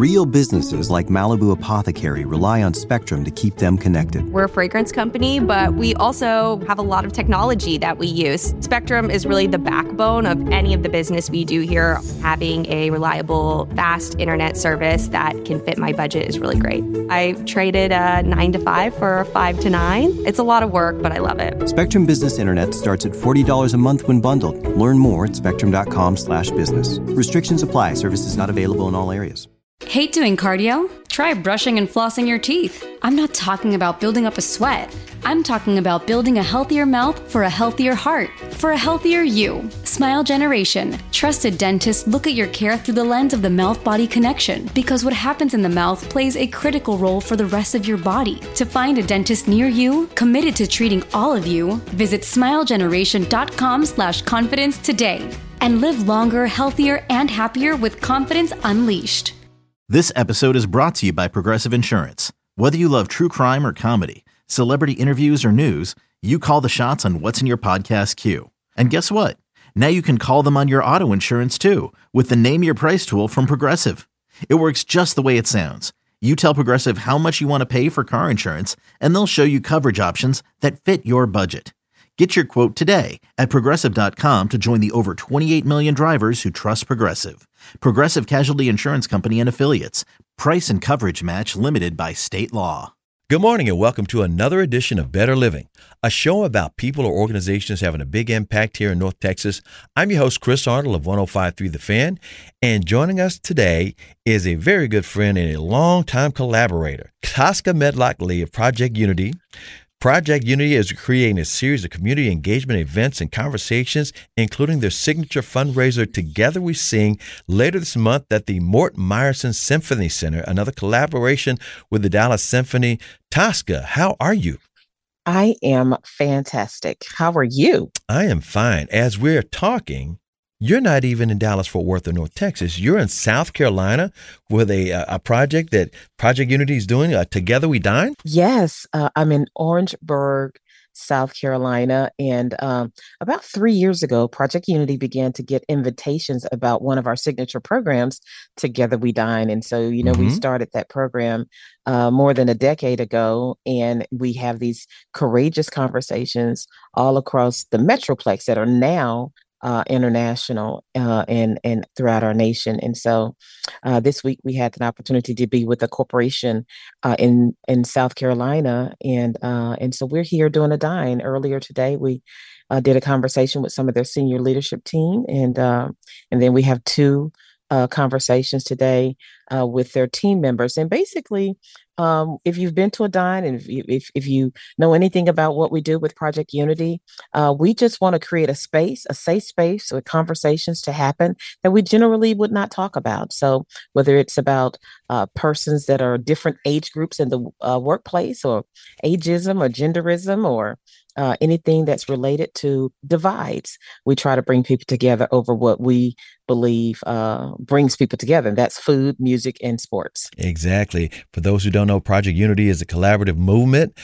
Real businesses like Malibu Apothecary rely on Spectrum to keep them connected. We're a fragrance company, but we also have a lot of technology that we use. Spectrum is really the backbone of any of the business we do here. Having a reliable, fast internet service that can fit my budget is really great. I traded a 9 to 5 for a 5 to 9. It's a lot of work, but I love it. Spectrum Business Internet starts at $40 a month when bundled. Learn more at spectrum.com/business. Restrictions apply. Services not available in all areas. Hate doing cardio? Try brushing and flossing your teeth. I'm not talking about building up a sweat. I'm talking about building a healthier mouth for a healthier heart, for a healthier you. Smile Generation. Trusted dentists look at your care through the lens of the mouth-body connection, because what happens in the mouth plays a critical role for the rest of your body. To find a dentist near you, committed to treating all of you, visit smilegeneration.com/confidence today and live longer, healthier, and happier with confidence unleashed. This episode is brought to you by Progressive Insurance. Whether you love true crime or comedy, celebrity interviews or news, you call the shots on what's in your podcast queue. And guess what? Now you can call them on your auto insurance too, with the Name Your Price tool from Progressive. It works just the way it sounds. You tell Progressive how much you want to pay for car insurance, and they'll show you coverage options that fit your budget. Get your quote today at Progressive.com to join the over 28 million drivers who trust Progressive. Progressive Casualty Insurance Company and Affiliates. Price and coverage match limited by state law. Good morning and welcome to another edition of Better Living, a show about people or organizations having a big impact here in North Texas. I'm your host, Chris Arnold of 105.3 The Fan, and joining us today is a very good friend and a longtime collaborator, Tosca Medlock-Lee of Project Unity. Project Unity is creating a series of community engagement events and conversations, including their signature fundraiser, Together We Sing, later this month at the Mort Meyerson Symphony Center, another collaboration with the Dallas Symphony. Tosca, how are you? I am fantastic. How are you? I am fine. As we're talking, you're not even in Dallas-Fort Worth or North Texas. You're in South Carolina with a project that Project Unity is doing, Together We Dine? Yes, I'm in Orangeburg, South Carolina. And about 3 years ago, Project Unity began to get invitations about one of our signature programs, Together We Dine. And so, we started that program more than a decade ago. And we have these courageous conversations all across the Metroplex that are now international and throughout our nation. And so this week we had an opportunity to be with a corporation in South Carolina. And so we're here doing a dine. Earlier today, we did a conversation with some of their senior leadership team. And then we have two conversations today with their team members. And basically, if you've been to a dine and if you know anything about what we do with Project Unity, we just want to create a space, a safe space with conversations to happen that we generally would not talk about. So whether it's about persons that are different age groups in the workplace, or ageism or genderism, or anything that's related to divides, we try to bring people together over what we believe brings people together. And that's food, music, and sports. Exactly. For those who don't know, Project Unity is a collaborative movement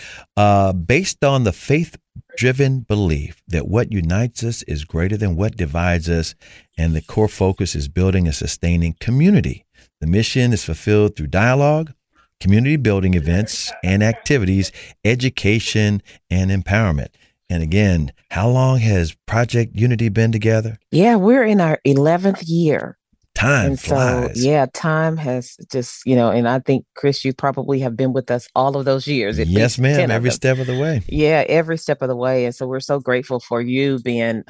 based on the faith-driven belief that what unites us is greater than what divides us. And the core focus is building a sustaining community. The mission is fulfilled through dialogue, community building events and activities, education, and empowerment. And again, how long has Project Unity been together? Yeah, we're in our 11th year. Time flies. So, yeah, time has just, and I think, Chris, you probably have been with us all of those years. Yes, ma'am. Every step of the way. Yeah, every step of the way. And so we're so grateful for you being,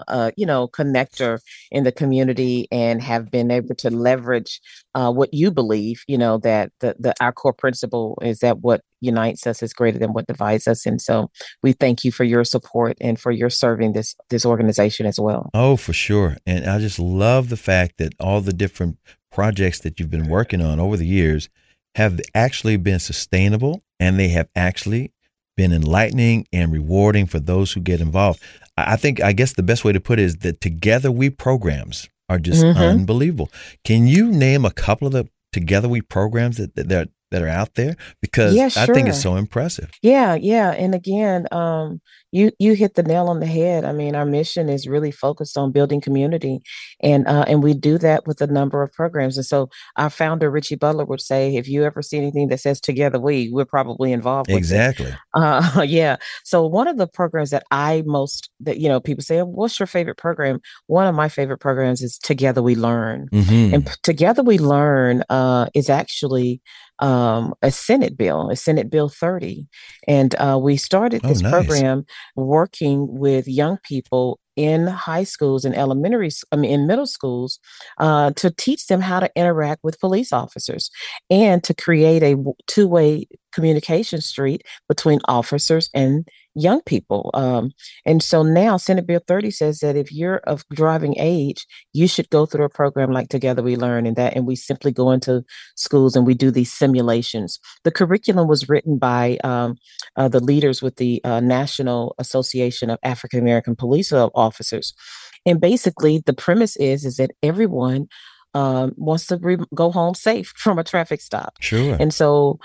connector in the community and have been able to leverage what you believe, that our core principle is that what unites us is greater than what divides us. And so we thank you for your support and for your serving this organization as well. Oh, for sure. And I just love the fact that all the different projects that you've been working on over the years have actually been sustainable, and they have actually been enlightening and rewarding for those who get involved. I guess the best way to put it is that Together We programs are just unbelievable. Can you name a couple of the Together We programs that are out there? Because yeah, sure. I think it's so impressive. Yeah. And again, you hit the nail on the head. I mean, our mission is really focused on building community, and we do that with a number of programs. And so our founder Richie Butler would say, if you ever see anything that says "Together we're probably involved with it. Exactly. Yeah. So one of the programs that people say, what's your favorite program? One of my favorite programs is Together We Learn, and Together We Learn is actually a Senate Bill 30. And we started this program working with young people in high schools and in middle schools, to teach them how to interact with police officers and to create a two-way communication street between officers and young people. And so now Senate Bill 30 says that if you're of driving age, you should go through a program like Together We Learn, and we simply go into schools and we do these simulations. The curriculum was written by the leaders with the National Association of African American Police Officers. And basically the premise is that everyone wants to go home safe from a traffic stop. Sure. And so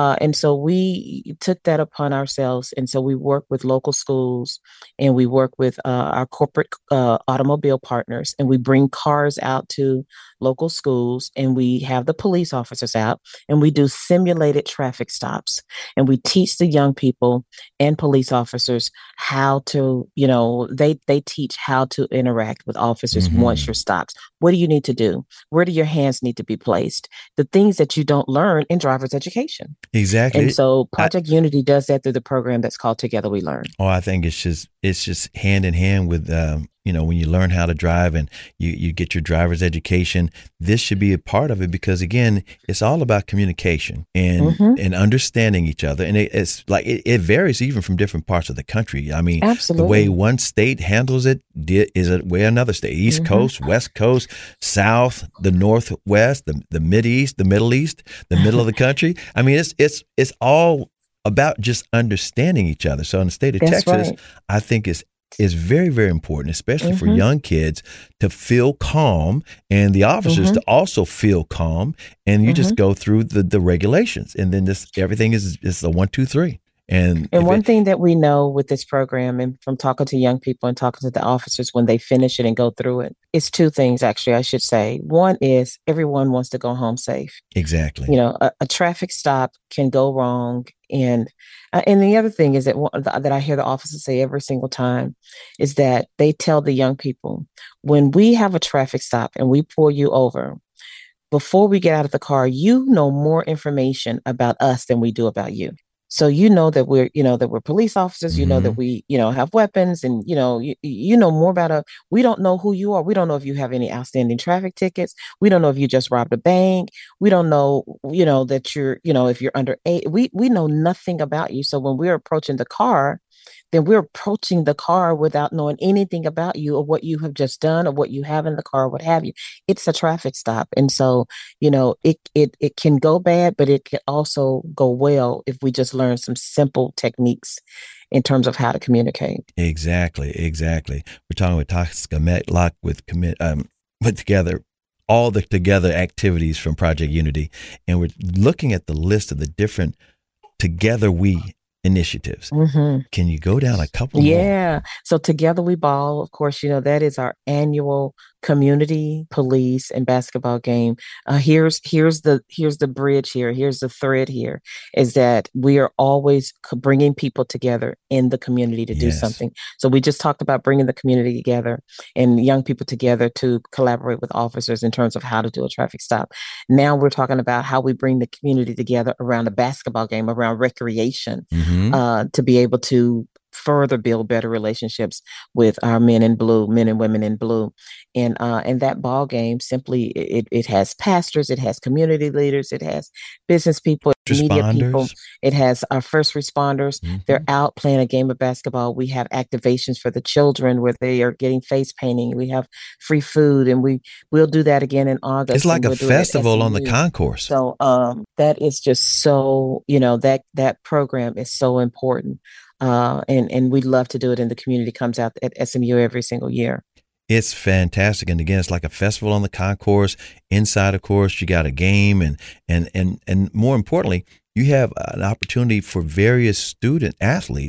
we took that upon ourselves. And so we work with local schools, and we work with our corporate automobile partners, and we bring cars out to local schools, and we have the police officers out, and we do simulated traffic stops, and we teach the young people and police officers how to, they teach how to interact with officers once you're stopped. What do you need to do? Where do your hands need to be placed? The things that you don't learn in driver's education. Exactly. And so Project Unity does that through the program that's called Together We Learn. Oh, I think it's just hand in hand with, when you learn how to drive and you get your driver's education, this should be a part of it, because again, it's all about communication and understanding each other. And it's like, it varies even from different parts of the country. I mean, absolutely, the way one state handles it is a way another state, East Coast, West Coast, South, the Northwest, the Mideast, the Middle East, the middle of the country. I mean, it's all about just understanding each other. So in the state of Texas, right, I think is very, very important, especially for young kids, to feel calm, and the officers to also feel calm. And you just go through the regulations, and then everything is a 1, 2, 3. And one thing that we know with this program, and from talking to young people and talking to the officers when they finish it and go through it, it's two things, actually, I should say. One is everyone wants to go home safe. Exactly. A traffic stop can go wrong. And the other thing is that I hear the officers say every single time is that they tell the young people, when we have a traffic stop and we pull you over, before we get out of the car, you know more information about us than we do about you. So that we're police officers, that we, have weapons, and, you know more about us. We don't know who you are. We don't know if you have any outstanding traffic tickets. We don't know if you just robbed a bank. We don't know, that you're, if you're under 8. We know nothing about you. So when we're approaching the car, then we're approaching the car without knowing anything about you or what you have just done or what you have in the car, what have you. It's a traffic stop. And so, it can go bad, but it can also go well if we just learn some simple techniques in terms of how to communicate. Exactly. We're talking with Tosca Metlock put together all the Together activities from Project Unity. And we're looking at the list of the different Together We initiatives. Can you go down a couple more? Yeah. So Together We Ball, of course, that is our annual community police and basketball game. Here's the bridge here. Here's the thread here, is that we are always bringing people together in the community to do something. So we just talked about bringing the community together and young people together to collaborate with officers in terms of how to do a traffic stop. Now we're talking about how we bring the community together around a basketball game, around recreation, to be able to further build better relationships with our men and women in blue. And that ball game simply, it has pastors, it has community leaders, it has business people, media people, it has our first responders. They're out playing a game of basketball. We have activations for the children where they are getting face painting. We have free food, and we'll do that again in August. It's like a festival on the concourse. So that is just so, that program is so important. And we'd love to do it, and the community comes out at SMU every single year. It's fantastic. And again, it's like a festival on the concourse. Inside, of course, you got a game, and more importantly, you have an opportunity for various student athletes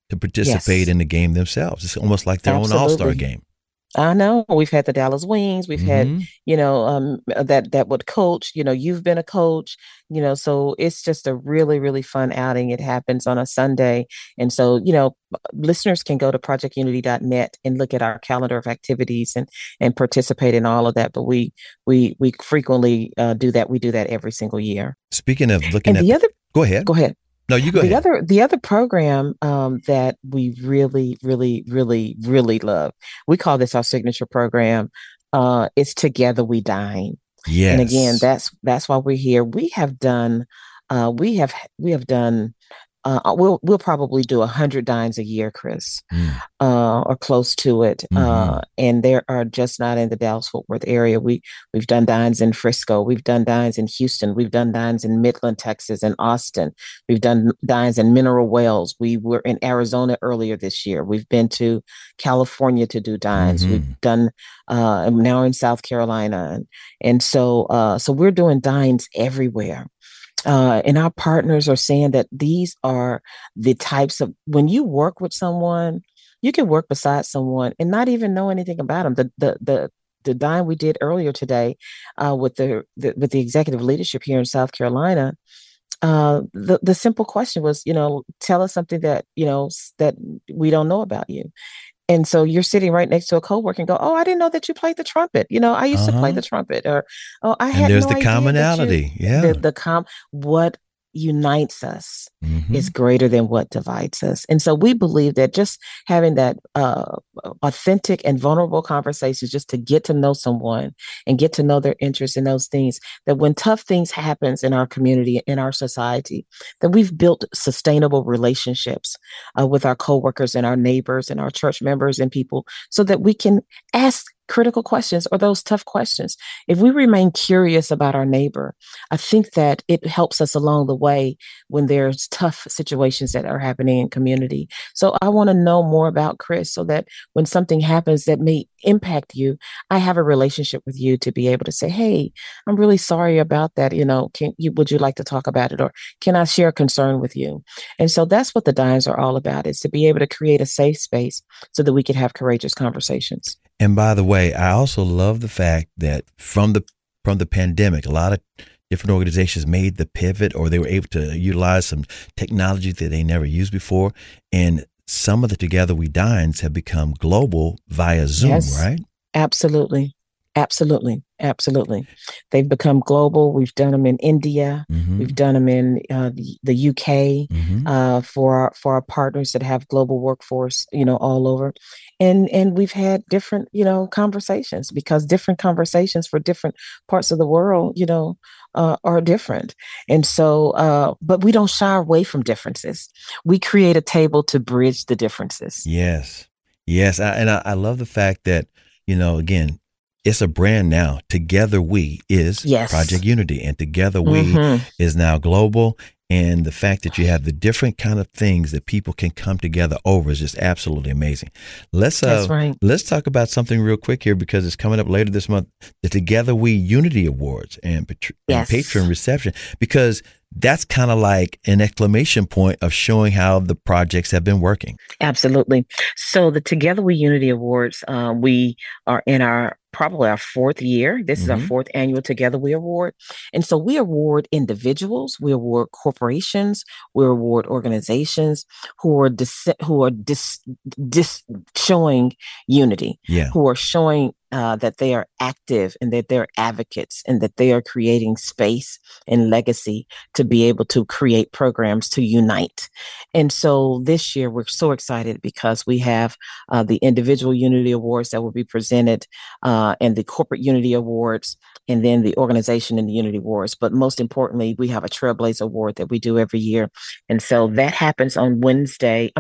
to participate in the game themselves. It's almost like their own all-star game. I know. We've had the Dallas Wings. We've had, that would coach, you've been a coach, so it's just a really, really fun outing. It happens on a Sunday. And so, listeners can go to projectunity.net and look at our calendar of activities and participate in all of that. But we frequently do that. We do that every single year. Speaking of looking at go ahead. Go ahead. No, you go ahead. The other program that we really, really, really, really love, we call this our signature program. It's Together We Dine. Yes. And again, that's why we're here. We have done, we'll probably do 100 dines a year, Chris, or close to it. And there are just not in the Dallas-Fort Worth area. We've done dines in Frisco. We've done dines in Houston. We've done dines in Midland, Texas, and Austin. We've done dines in Mineral Wells. We were in Arizona earlier this year. We've been to California to do dines. We've done now in South Carolina, and so we're doing dines everywhere. And our partners are saying that these are the types of, when you work with someone, you can work beside someone and not even know anything about them. The dine we did earlier today with the executive leadership here in South Carolina, the simple question was, tell us something that, that we don't know about you. And so you're sitting right next to a coworker and go, oh, I didn't know that you played the trumpet. I used to play the trumpet. Or, oh, I had no idea. And there's the commonality. What unites us is greater than what divides us. And so we believe that just having that authentic and vulnerable conversations, just to get to know someone and get to know their interests in those things, that when tough things happens in our community, in our society, that we've built sustainable relationships with our coworkers and our neighbors and our church members and people, so that we can ask critical questions or those tough questions. If we remain curious about our neighbor, I think that it helps us along the way when there's tough situations that are happening in community. So I want to know more about Chris, so that when something happens that may impact you, I have a relationship with you to be able to say, hey, I'm really sorry about that. Would you like to talk about it? Or can I share a concern with you? And so that's what the dines are all about, is to be able to create a safe space so that we can have courageous conversations. And by the way, I also love the fact that from the pandemic, a lot of different organizations made the pivot, or they were able to utilize some technology that they never used before. And some of the Together We Dines have become global via Zoom, right? Absolutely. They've become global. We've done them in India. We've done them in the UK for our partners that have global workforce, all over. And we've had different, conversations, because different conversations for different parts of the world, are different. And so, but we don't shy away from differences. We create a table to bridge the differences. Yes. I love the fact that, again, it's a brand now. Together We is Project Unity, and Together We is now global. And the fact that you have the different kind of things that people can come together over is just absolutely amazing. Let's talk about something real quick here, because it's coming up later this month, the Together We Unity Awards and patron reception, because that's kind of like an exclamation point of showing how the projects have been working. Absolutely. So the Together We Unity Awards, we are in probably our fourth year. This is our fourth annual Together We Award. And so we award individuals, we award corporations, we award organizations who are showing unity, who are showing that they are active and that they're advocates and that they are creating space and legacy to be able to create programs to unite. And so this year we're so excited because we have the individual Unity Awards that will be presented and the corporate Unity Awards, and then the organization and the Unity Awards. But most importantly, we have a Trailblazer Award that we do every year. And so that happens on Tuesday,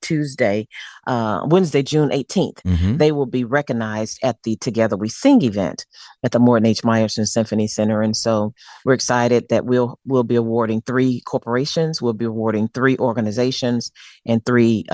June 18th. They will be recognized at the Together We Sing event at the Morton H. Meyerson Symphony Center. And so we're excited that we'll be awarding 3 corporations, we'll be awarding 3 organizations, and 3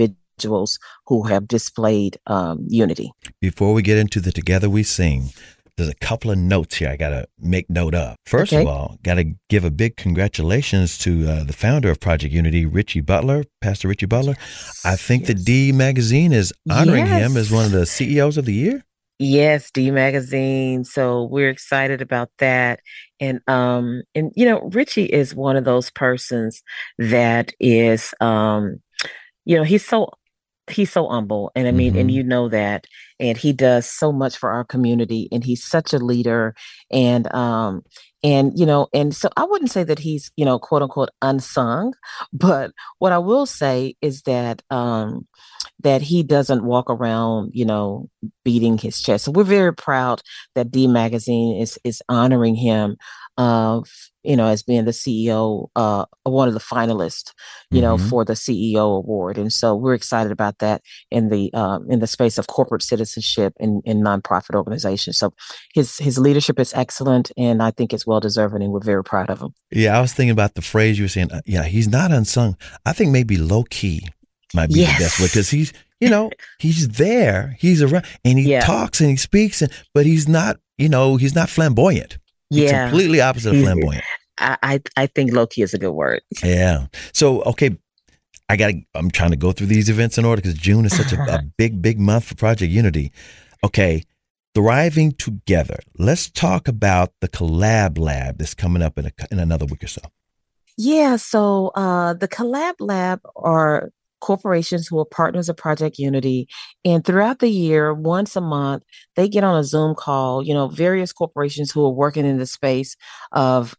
individuals who have displayed unity. Before we get into the Together We Sing, there's a couple of notes here I got to make note of. First of all, got to give a big congratulations to the founder of Project Unity, Richie Butler, Pastor Richie Butler. I think the D Magazine is honoring him as one of the CEOs of the year. Yes, D Magazine. So we're excited about that. And you know, Richie is one of those persons that is you know, he's so humble. And I mean, and you know that, and he does so much for our community, and he's such a leader. And you know, and so I wouldn't say that he's, you know, quote unquote unsung, but what I will say is that that he doesn't walk around, you know, beating his chest. So we're very proud that D Magazine is honoring him, you know, as being the CEO, one of the finalists, you know, for the CEO award. And so we're excited about that in the space of corporate citizenship in nonprofit organizations. So his leadership is excellent, and I think it's well deserving, and we're very proud of him. Yeah, I was thinking about the phrase you were saying. Yeah, he's not unsung. I think maybe low key might be the best way, because he's, you know, he's there, he's around, and he talks and he speaks, but he's not, you know, he's not flamboyant. He's completely opposite of flamboyant. I think low key is a good word. Yeah. So, okay, I'm trying to go through these events in order, because June is such a big month for Project Unity. Okay, Thriving Together. Let's talk about the Collab Lab that's coming up in another week or so. Yeah. So the Collab Lab are corporations who are partners of Project Unity. And throughout the year, once a month, they get on a Zoom call, you know, various corporations who are working in the space of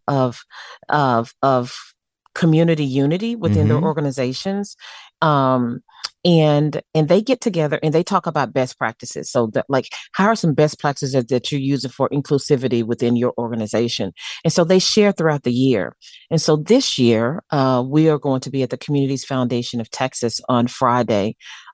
community unity within their organizations. And they get together and they talk about best practices. So like, how are some best practices that you're using for inclusivity within your organization? And so they share throughout the year. And so this year, we are going to be at the Communities Foundation of Texas on Friday,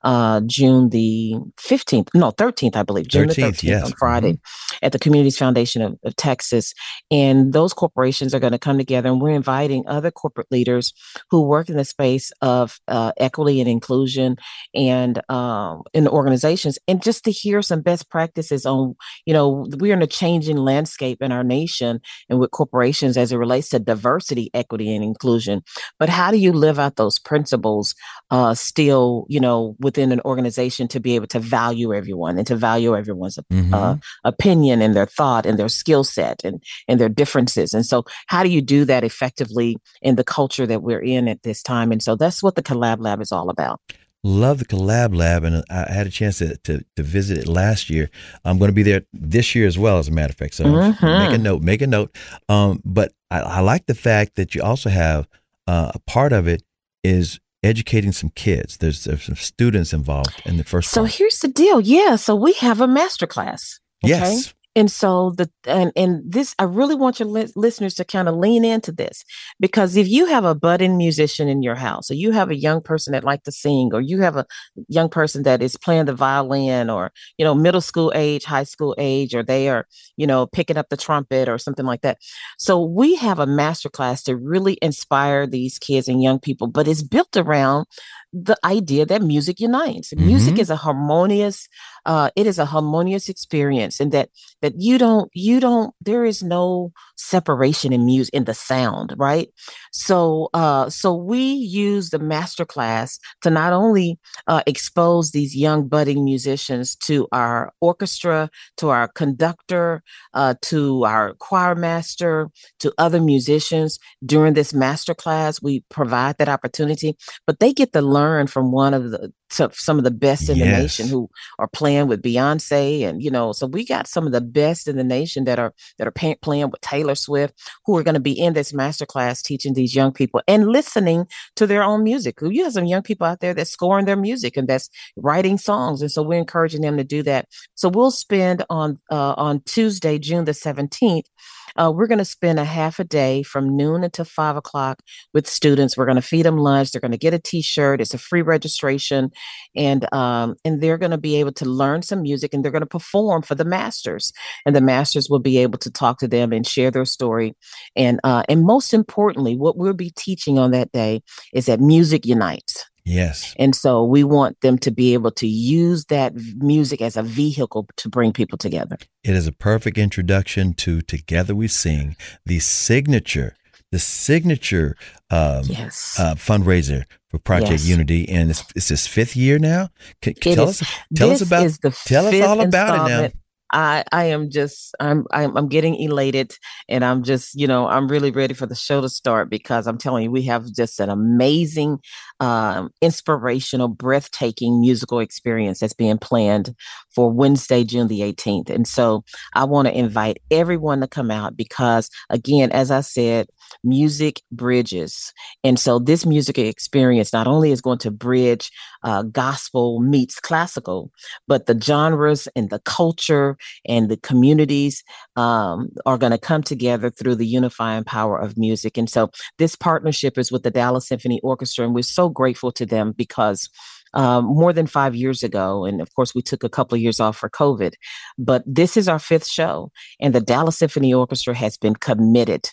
June the 13th, I believe. June the 13th on Friday at the Communities Foundation of Texas. And those corporations are going to come together, and we're inviting other corporate leaders who work in the space of equity and inclusion and in organizations, and just to hear some best practices on, you know, we're in a changing landscape in our nation and with corporations as it relates to diversity, equity, and inclusion. But how do you live out those principles still, you know, within an organization, to be able to value everyone and to value everyone's opinion and their thought and their skill set and their differences? And so how do you do that effectively in the culture that we're in at this time? And so that's what the Collab Lab is all about. Love the Collab Lab, and I had a chance to visit it last year. I'm going to be there this year as well, as a matter of fact. So make a note. But I like the fact that you also have a part of it is educating some kids. There's some students involved in the first part. So here's the deal. Yeah. So we have a masterclass. Okay? Yes. And so this, I really want your listeners to kind of lean into this, because if you have a budding musician in your house, or you have a young person that like to sing, or you have a young person that is playing the violin, or, you know, middle school age, high school age, or they are, you know, picking up the trumpet or something like that. So we have a masterclass to really inspire these kids and young people, but it's built around the idea that music unites. Music is a harmonious, it is a harmonious experience, and that you don't, there is no separation in music, in the sound, right? So we use the masterclass to not only expose these young budding musicians to our orchestra, to our conductor, to our choir master, to other musicians during this masterclass. We provide that opportunity, but they get to learn from some of the best in the nation who are playing with Beyonce, and, you know, so we got some of the best in the nation that are playing with Taylor Swift, who are going to be in this masterclass teaching these young people and listening to their own music. You have some young people out there that's scoring their music and that's writing songs, and so we're encouraging them to do that. So we'll spend on Tuesday, June the 17th. We're going to spend a half a day from noon until 5 o'clock with students. We're going to feed them lunch. They're going to get a T-shirt. It's a free registration, and they're going to be able to learn some music, and they're going to perform for the masters. And the masters will be able to talk to them and share their story. And most importantly, what we'll be teaching on that day is that music unites. Yes. And so we want them to be able to use that music as a vehicle to bring people together. It is a perfect introduction to Together We Sing, the signature fundraiser for Project Unity, and it's its 5th year now. Tell us all about it now. I am just I'm getting elated, and I'm just I'm really ready for the show to start, because I'm telling you, we have just an amazing, inspirational, breathtaking musical experience that's being planned for Wednesday, June the 18th. And so I want to invite everyone to come out, because again, as I said, music bridges. And so this music experience not only is going to bridge gospel meets classical, but the genres and the culture and the communities are going to come together through the unifying power of music. And so this partnership is with the Dallas Symphony Orchestra, and we're so grateful to them, because more than 5 years ago, and of course we took a couple of years off for COVID, but this is our 5th show, and the Dallas Symphony Orchestra has been committed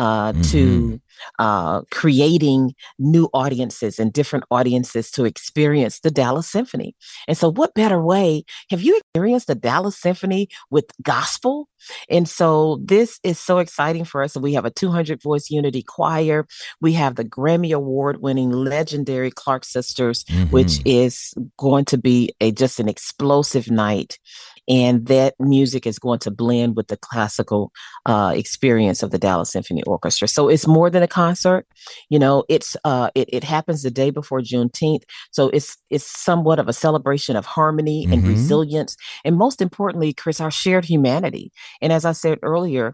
to creating new audiences and different audiences to experience the Dallas Symphony. And so what better way? Have you experienced the Dallas Symphony with gospel? And so this is so exciting for us. So we have a 200 voice unity choir. We have the Grammy Award winning legendary Clark Sisters, which is going to be just an explosive night. And that music is going to blend with the classical experience of the Dallas Symphony Orchestra. So it's more than a concert. It happens the day before Juneteenth. So it's somewhat of a celebration of harmony and resilience. And most importantly, Chris, our shared humanity. And as I said earlier,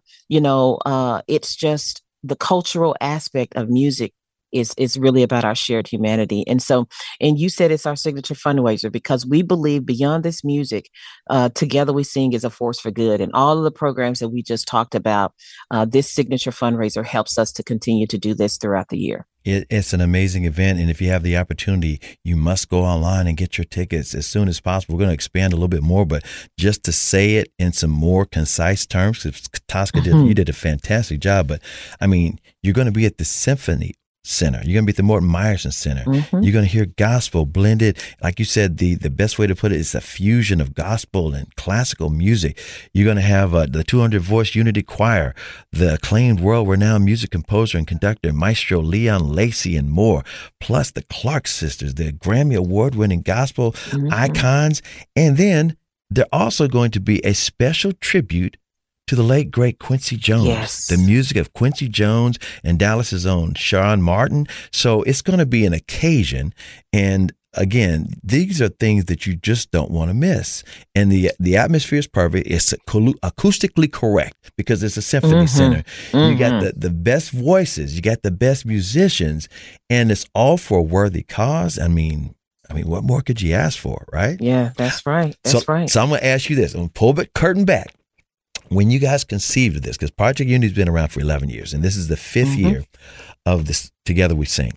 it's just the cultural aspect of music is really about our shared humanity. And so, and you said it's our signature fundraiser, because we believe beyond this music, Together We Sing is a force for good. And all of the programs that we just talked about, this signature fundraiser helps us to continue to do this throughout the year. It's an amazing event. And if you have the opportunity, you must go online and get your tickets as soon as possible. We're going to expand a little bit more, but just to say it in some more concise terms, because Tosca you did a fantastic job. But I mean, you're going to be at the Symphony Center. You're going to be at the Morton Meyerson Center. You're going to hear gospel blended. Like you said, the best way to put it is a fusion of gospel and classical music. You're going to have the 200 voice unity choir, the acclaimed world-renowned music composer and conductor, Maestro Leon Lacy, and more. Plus the Clark Sisters, the Grammy award-winning gospel icons. And then they're also going to be a special tribute to the late, great Quincy Jones, the music of Quincy Jones and Dallas's own Sean Martin. So it's going to be an occasion. And again, these are things that you just don't want to miss. And the atmosphere is perfect. It's acoustically correct, because it's a symphony center. You got the best voices, you got the best musicians, and it's all for a worthy cause. I mean, what more could you ask for, right? Yeah, that's right. That's right. So I'm going to ask you this. I'm going to pull the curtain back. When you guys conceived of this, because Project Unity has been around for 11 years, and this is the 5th year of this Together We Sing.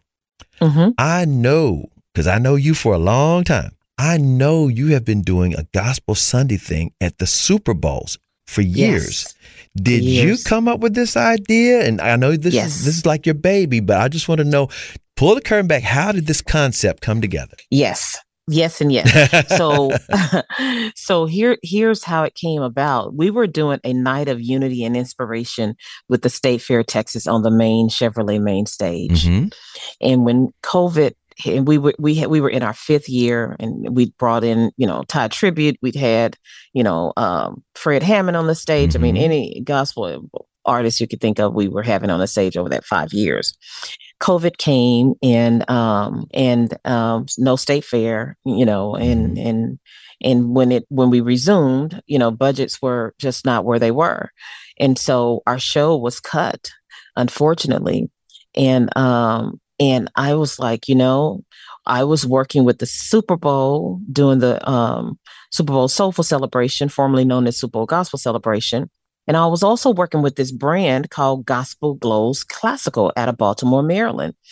I know, because I know you for a long time, I know you have been doing a Gospel Sunday thing at the Super Bowls for years. Did you come up with this idea? And I know this is like your baby, but I just want to know, pull the curtain back. How did this concept come together? Yes. Yes and yes. So here's how it came about. We were doing a night of unity and inspiration with the State Fair Texas on the main Chevrolet main stage. And when COVID hit, and we were in our 5th year, and we brought in, Todd Tribute. We'd had, Fred Hammond on the stage. I mean, any gospel artist you could think of, we were having on the stage over that 5 years. COVID came, and no state fair, and when we resumed, budgets were just not where they were. And so our show was cut, unfortunately. And I was like, I was working with the Super Bowl, doing the Super Bowl Soulful Celebration, formerly known as Super Bowl Gospel Celebration. And I was also working with this brand called Gospel Glows Classical out of Baltimore, Maryland.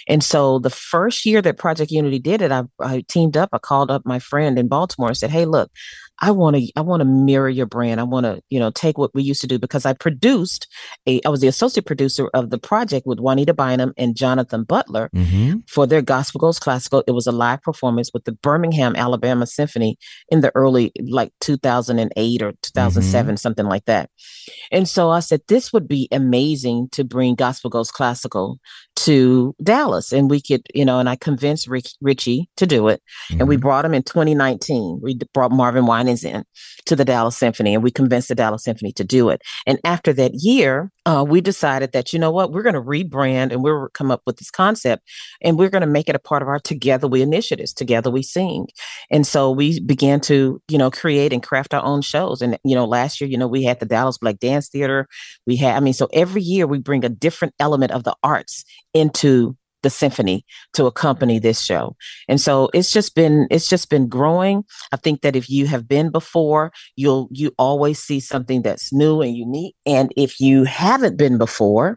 And so the first year that Project Unity did it, I teamed up. I called up my friend in Baltimore and said, "Hey, look, I want to mirror your brand. I want to, take what we used to do," because I was the associate producer of the project with Juanita Bynum and Jonathan Butler for their Gospel Goes Classical. It was a live performance with the Birmingham, Alabama Symphony in the early, like 2008 or 2007, something like that. And so I said, this would be amazing to bring Gospel Goes Classical to Dallas. And we could, and I convinced Richie to do it. And we brought him in 2019. We brought Marvin Winans in to the Dallas Symphony, and we convinced the Dallas Symphony to do it. And after that year, we decided that, we're going to rebrand, and we're come up with this concept, and we're going to make it a part of our Together We initiatives, Together We Sing. And so we began to, create and craft our own shows. And, last year, we had the Dallas Black Dance Theater. So every year we bring a different element of the arts into the symphony to accompany this show. And so it's just been growing. I think that if you have been before, you always see something that's new and unique. And if you haven't been before,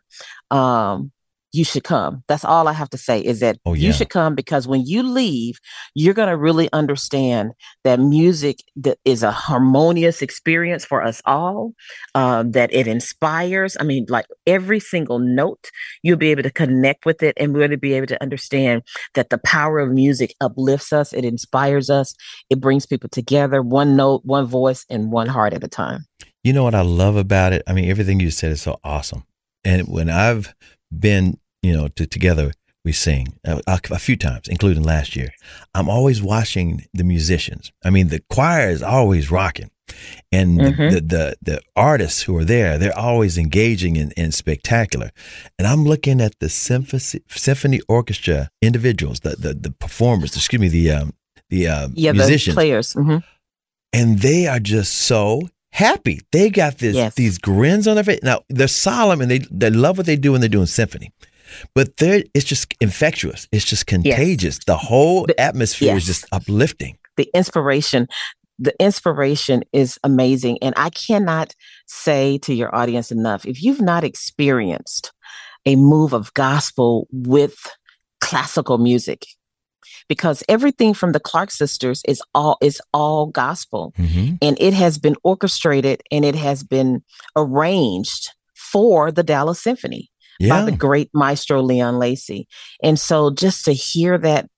you should come. That's all I have to say, is that you should come, because when you leave, you're going to really understand that music is a harmonious experience for us all, that it inspires. I mean, like every single note, you'll be able to connect with it and really be able to understand that the power of music uplifts us. It inspires us. It brings people together, one note, one voice, and one heart at a time. You know what I love about it? I mean, everything you said is so awesome. And when I've been, Together We Sing a few times, including last year, I'm always watching the musicians. I mean, the choir is always rocking, and the artists who are there, they're always engaging and spectacular. And I'm looking at the symphony orchestra individuals, the performers, the musicians, the players, and they are just so happy. They got these grins on their face. Now they're solemn and they love what they do when they're doing symphony, but it's just infectious. It's just contagious. The whole atmosphere is just uplifting. The inspiration is amazing. And I cannot say to your audience enough, if you've not experienced a move of gospel with classical music, because everything from the Clark sisters is all gospel, and it has been orchestrated and it has been arranged for the Dallas Symphony by the great maestro Leon Lacy. And so just to hear that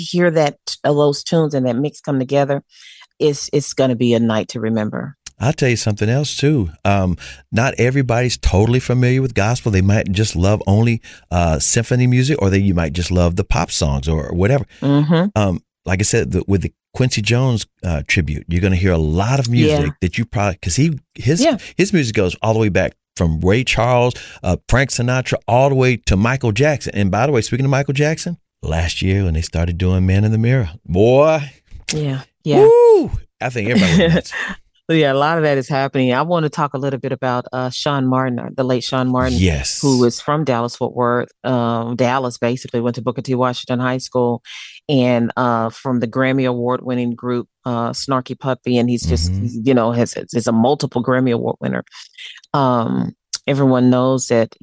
those tunes and that mix come together, it's going to be a night to remember. I'll tell you something else too. Not everybody's totally familiar with gospel. They might just love only symphony music, or you might just love the pop songs or whatever. Like I said, with the Quincy Jones tribute, you're going to hear a lot of music that you probably, because his music goes all the way back from Ray Charles, Frank Sinatra, all the way to Michael Jackson. And by the way, speaking of Michael Jackson, last year when they started doing Man in the Mirror, boy, woo, I think everybody went nuts. Yeah, a lot of that is happening. I want to talk a little bit about Sean Martin, the late Sean Martin, who is from Dallas-Fort Worth, Dallas, basically, went to Booker T. Washington High School, and from the Grammy Award-winning group Snarky Puppy, and he's just, is a multiple Grammy Award winner. Everyone knows that,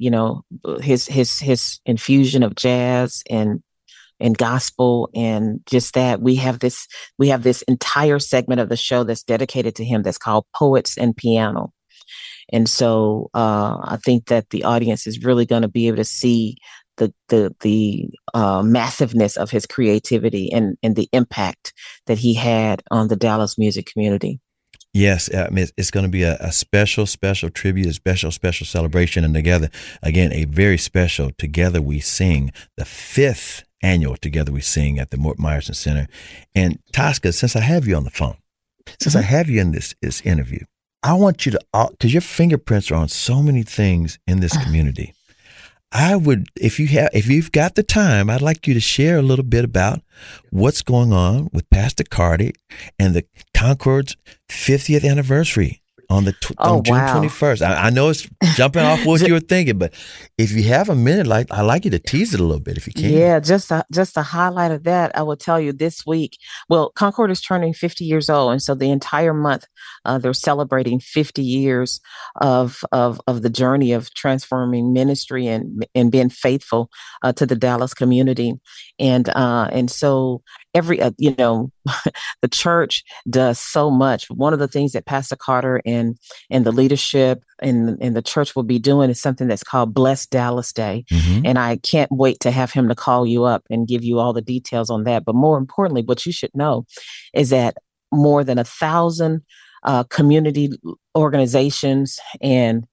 his infusion of jazz and gospel, and just that we have this entire segment of the show that's dedicated to him, that's called Poets and Piano. And so I think that the audience is really going to be able to see the massiveness of his creativity and the impact that he had on the Dallas music community. Yes, it's going to be a special tribute, a special celebration, and together, again, a very special Together We Sing, the 5th annual Together We Sing at the Mort Meyerson Center. And Tosca, since I have you on the phone, since I have you in this interview, I want you to, because your fingerprints are on so many things in this community. I would, if you've got the time, I'd like you to share a little bit about what's going on with Pastor Carty and the Concord's 50th anniversary on June 21st. I know it's jumping off what you were thinking, but if you have a minute, I'd like you to tease it a little bit if you can. Yeah, just a highlight of that. I will tell you this week. Well, Concord is turning 50 years old, and so the entire month they're celebrating 50 years of the journey of transforming ministry and being faithful to the Dallas community, and so every the church does so much. One of the things that Pastor Carter and the leadership and the church will be doing is something that's called Bless Dallas Day. Mm-hmm. And I can't wait to have him to call you up and give you all the details on that. But more importantly, what you should know is that more than 1,000 community organizations and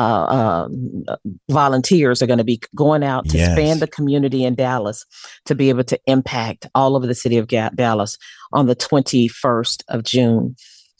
volunteers are going to be going out to span the community in Dallas to be able to impact all over the city of Dallas on the 21st of June.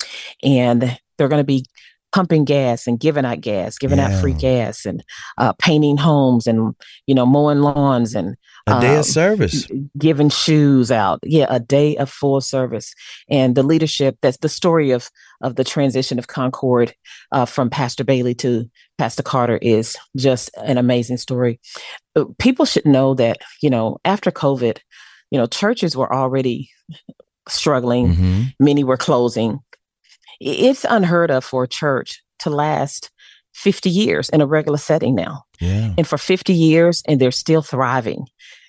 And they're going to be pumping gas and giving out free gas and painting homes and, mowing lawns and a day of service, giving shoes out. Yeah, a day of full service. And the leadership, that's the story of the transition of Concord from Pastor Bailey to Pastor Carter is just an amazing story. People should know that, after COVID, churches were already struggling. Mm-hmm. Many were closing. It's unheard of for a church to last 50 years in a regular setting now. Yeah. And for 50 years, and they're still thriving.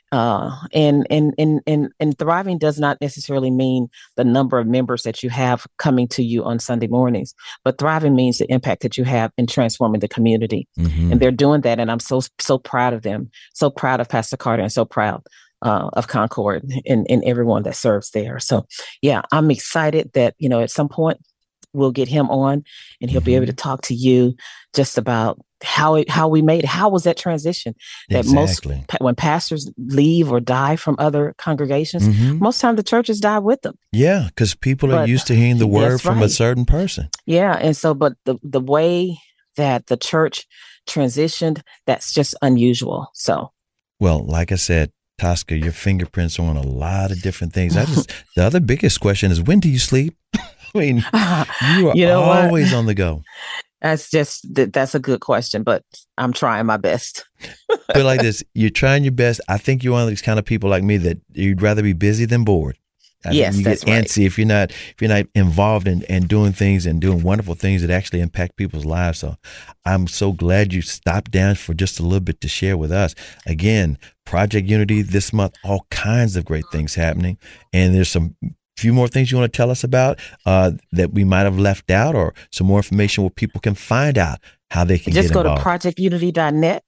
And thriving does not necessarily mean the number of members that you have coming to you on Sunday mornings, but thriving means the impact that you have in transforming the community. Mm-hmm. And they're doing that. And I'm so proud of them, so proud of Pastor Carter, and so proud of Concord and everyone that serves there. So, yeah, I'm excited that, at some point, we'll get him on and he'll be able to talk to you just about how we made it. How was that transition? That exactly. When pastors leave or die from other congregations, most time the churches die with them. Yeah, because people are used to hearing the word from a certain person. Yeah, and so, but the way that the church transitioned, that's just unusual. So, well, like I said, Tosca, your fingerprints are on a lot of different things. The other biggest question is, when do you sleep? I mean, you are always on the go. That's a good question, but I'm trying my best. But like this, you're trying your best. I think you're one of these kind of people like me that you'd rather be busy than bored. Yes, you get antsy if you're not involved in doing things and doing wonderful things that actually impact people's lives. So I'm so glad you stopped down for just a little bit to share with us. Again, Project Unity this month, all kinds of great things happening, and there's some few more things you want to tell us about that we might have left out, or some more information where people can find out how they can just get involved. Just go to projectunity.net.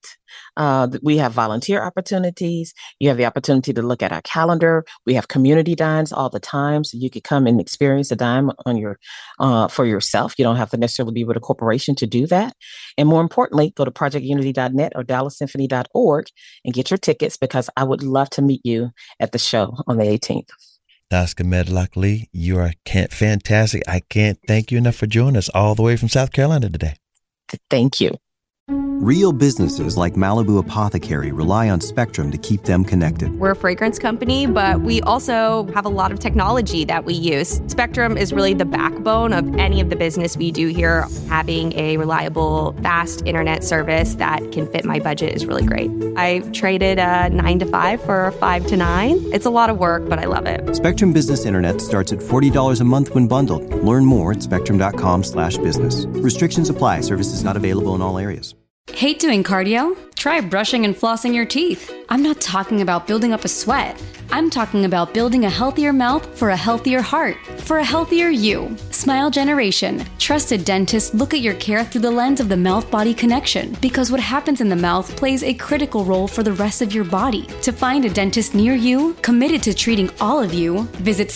We have volunteer opportunities. You have the opportunity to look at our calendar. We have community dimes all the time, so you could come and experience a dime on your for yourself. You don't have to necessarily be with a corporation to do that. And more importantly, go to projectunity.net or dallassymphony.org and get your tickets, because I would love to meet you at the show on the 18th. Tosca Medlock-Lee, you are fantastic. I can't thank you enough for joining us all the way from South Carolina today. Thank you. Real businesses like Malibu Apothecary rely on Spectrum to keep them connected. We're a fragrance company, but we also have a lot of technology that we use. Spectrum is really the backbone of any of the business we do here. Having a reliable, fast internet service that can fit my budget is really great. I traded a 9 to 5 for a 5 to 9. It's a lot of work, but I love it. Spectrum Business Internet starts at $40 a month when bundled. Learn more at spectrum.com/business. Restrictions apply. Services not available in all areas. Hate doing cardio? Try brushing and flossing your teeth. I'm not talking about building up a sweat. I'm talking about building a healthier mouth for a healthier heart, for a healthier you. Smile Generation. Trusted dentists look at your care through the lens of the mouth-body connection, because what happens in the mouth plays a critical role for the rest of your body. To find a dentist near you, committed to treating all of you, visit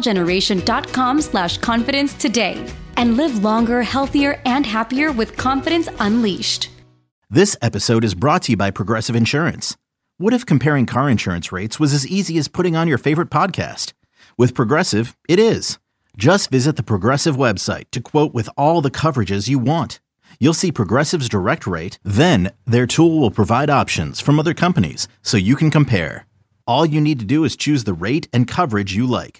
smilegeneration.com/confidence today and live longer, healthier, and happier with confidence unleashed. This episode is brought to you by Progressive Insurance. What if comparing car insurance rates was as easy as putting on your favorite podcast? With Progressive, it is. Just visit the Progressive website to quote with all the coverages you want. You'll see Progressive's direct rate, then their tool will provide options from other companies so you can compare. All you need to do is choose the rate and coverage you like.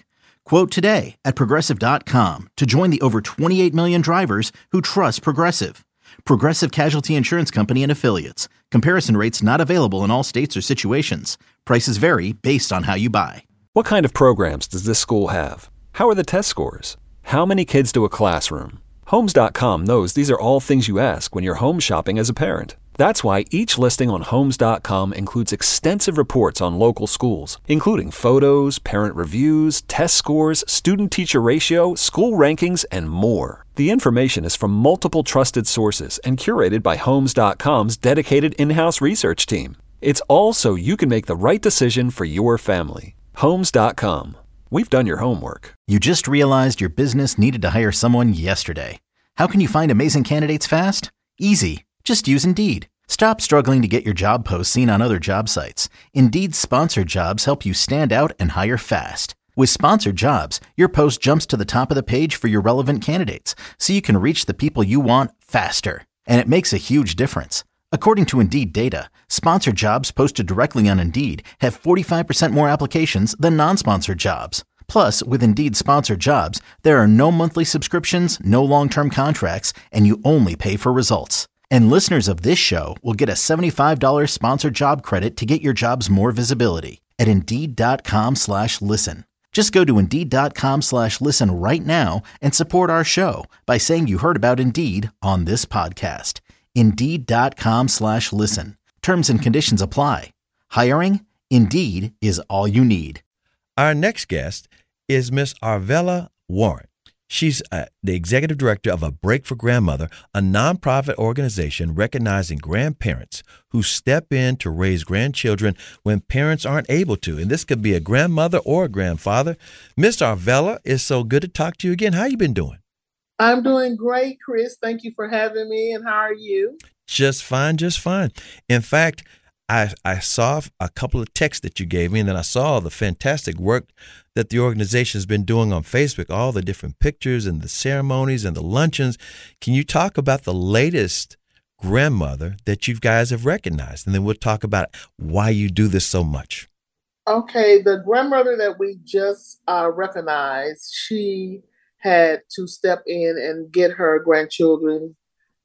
Quote today at Progressive.com to join the over 28 million drivers who trust Progressive. Progressive Casualty Insurance Company and Affiliates. Comparison rates not available in all states or situations. Prices vary based on how you buy. What kind of programs does this school have? How are the test scores? How many kids do a classroom? Homes.com knows these are all things you ask when you're home shopping as a parent. That's why each listing on Homes.com includes extensive reports on local schools, including photos, parent reviews, test scores, student-teacher ratio, school rankings, and more. The information is from multiple trusted sources and curated by Homes.com's dedicated in-house research team. It's all so you can make the right decision for your family. Homes.com. We've done your homework. You just realized your business needed to hire someone yesterday. How can you find amazing candidates fast? Easy. Just use Indeed. Stop struggling to get your job posts seen on other job sites. Indeed's sponsored jobs help you stand out and hire fast. With sponsored jobs, your post jumps to the top of the page for your relevant candidates, so you can reach the people you want faster. And it makes a huge difference. According to Indeed data, sponsored jobs posted directly on Indeed have 45% more applications than non-sponsored jobs. Plus, with Indeed sponsored jobs, there are no monthly subscriptions, no long-term contracts, and you only pay for results. And listeners of this show will get a $75 sponsored job credit to get your jobs more visibility at Indeed.com/listen. Just go to Indeed.com/listen right now and support our show by saying you heard about Indeed on this podcast. Indeed.com/listen. Terms and conditions apply. Hiring? Indeed is all you need. Our next guest is Miss Arvella Warren. She's the executive director of A Break for Grandmother, a nonprofit organization recognizing grandparents who step in to raise grandchildren when parents aren't able to. And this could be a grandmother or a grandfather. Miss Arvella, it's so good to talk to you again. How you been doing? I'm doing great, Chris. Thank you for having me. And how are you? Just fine, just fine. In fact, I saw a couple of texts that you gave me, and then I saw the fantastic work that the organization has been doing on Facebook, all the different pictures and the ceremonies and the luncheons. Can you talk about the latest grandmother that you guys have recognized? And then we'll talk about why you do this so much. Okay, the grandmother that we just recognized, she had to step in and get her grandchildren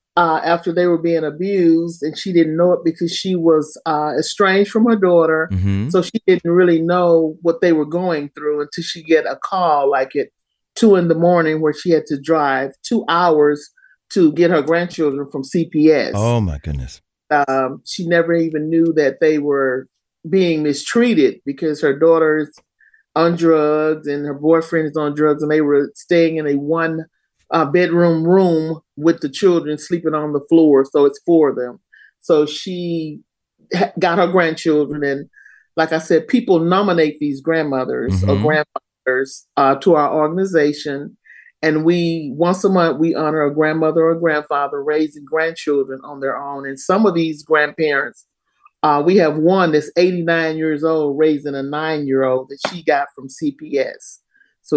after they were being abused, and she didn't know it because she was estranged from her daughter. Mm-hmm. So she didn't really know what they were going through until she get a call like at 2 a.m. where she had to drive 2 hours to get her grandchildren from CPS. Oh my goodness. She never even knew that they were being mistreated because her daughter's on drugs and her boyfriend is on drugs, and they were staying in a one bedroom room with the children sleeping on the floor. So it's 4 of them. So she got her grandchildren. And like I said, people nominate these grandmothers or grandfathers to our organization. And once a month, we honor a grandmother or grandfather raising grandchildren on their own. And some of these grandparents, we have one that's 89 years old raising a 9-year-old that she got from CPS. So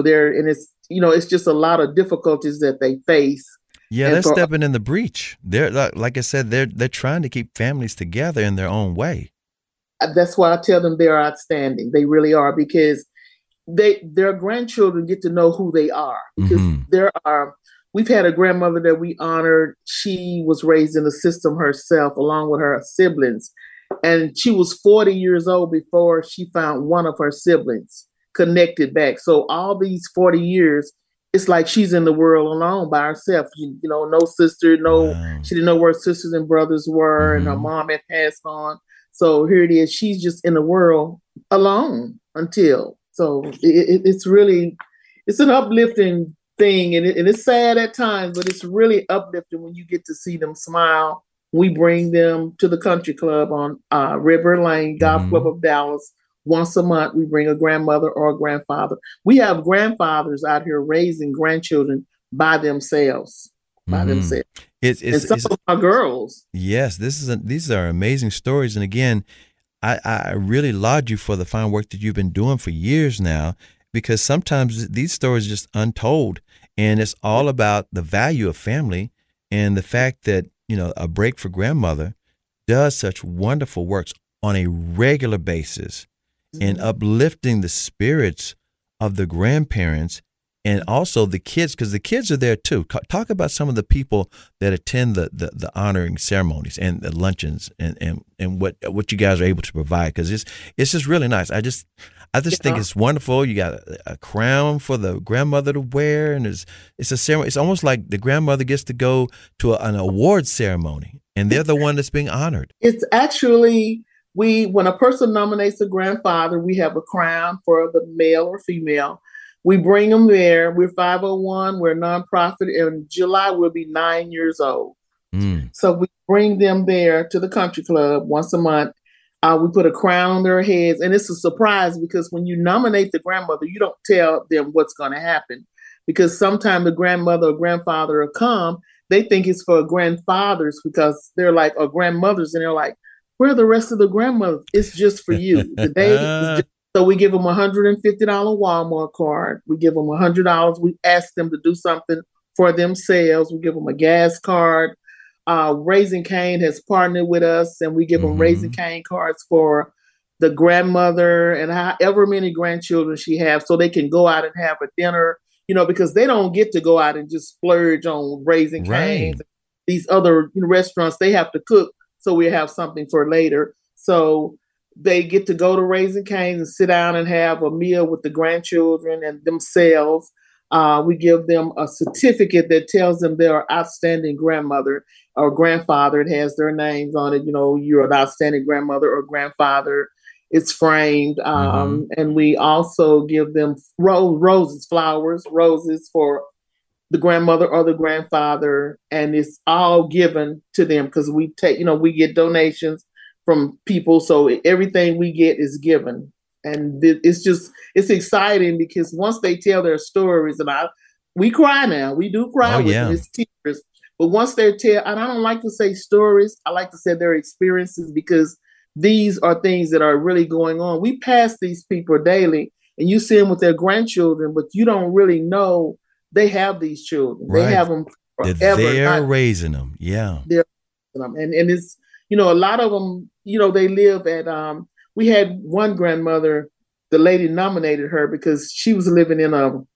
it's just a lot of difficulties that they face. Yeah, they're stepping in the breach. They're like I said, they're trying to keep families together in their own way. That's why I tell them they're outstanding. They really are, because their grandchildren get to know who they are. Because we've had a grandmother that we honored. She was raised in the system herself, along with her siblings, and she was 40 years old before she found one of her siblings connected back. So all these 40 years, it's like she's in the world alone by herself. No sister, She didn't know where sisters and brothers were, and her mom had passed on. So here it is. She's just in the world alone until. So it's an uplifting thing, and it's sad at times, but it's really uplifting when you get to see them smile. We bring them to the country club on River Lane Golf Club of Dallas. Once a month, we bring a grandmother or a grandfather. We have grandfathers out here raising grandchildren by themselves. It's some of our girls. Yes, these are amazing stories. And again, I really laud you for the fine work that you've been doing for years now, because sometimes these stories are just untold, and it's all about the value of family and the fact that, A Break for Grandmother does such wonderful works on a regular basis in uplifting the spirits of the grandparents and also the kids, because the kids are there too. Talk about some of the people that attend the honoring ceremonies and the luncheons and what you guys are able to provide, because it's just really nice. I just think it's wonderful. You got a crown for the grandmother to wear, and it's a ceremony. It's almost like the grandmother gets to go to an award ceremony, and they're the one that's being honored. It's actually, when a person nominates a grandfather, we have a crown for the male or female. We bring them there. We're 501. We're a nonprofit. In July, we'll be 9 years old. So we bring them there to the country club once a month. We put a crown on their heads. And it's a surprise because when you nominate the grandmother, you don't tell them what's going to happen. Because sometimes the grandmother or grandfather will come. They think it's for grandfathers because they're like, or grandmothers. And they're like, where are the rest of the grandmothers? It's just for you. The day is just. So we give them a $150 Walmart card. We give them $100. We ask them to do something for themselves. We give them a gas card. Raising Cane has partnered with us, and we give them Raising Cane cards for the grandmother and however many grandchildren she has, so they can go out and have a dinner, because they don't get to go out and just splurge on Raising Cane's. These other restaurants, they have to cook, so we have something for later. So they get to go to Raising Cane's and sit down and have a meal with the grandchildren and themselves. We give them a certificate that tells them they're an outstanding grandmother or grandfather. It has their names on it. You're an outstanding grandmother or grandfather. It's framed. And we also give them roses for the grandmother or the grandfather. And it's all given to them because we we get donations from people. So everything we get is given. And it's exciting because once they tell their stories, and we cry now. We do cry with them. It's tears. But once they tell, and I don't like to say stories, I like to say their experiences, because these are things that are really going on. We pass these people daily, and you see them with their grandchildren, but you don't really know they have these children. Right. They have them forever. They're raising them. Yeah. They're raising them. And it's, a lot of them, they live at, we had one grandmother, the lady nominated her because she was living in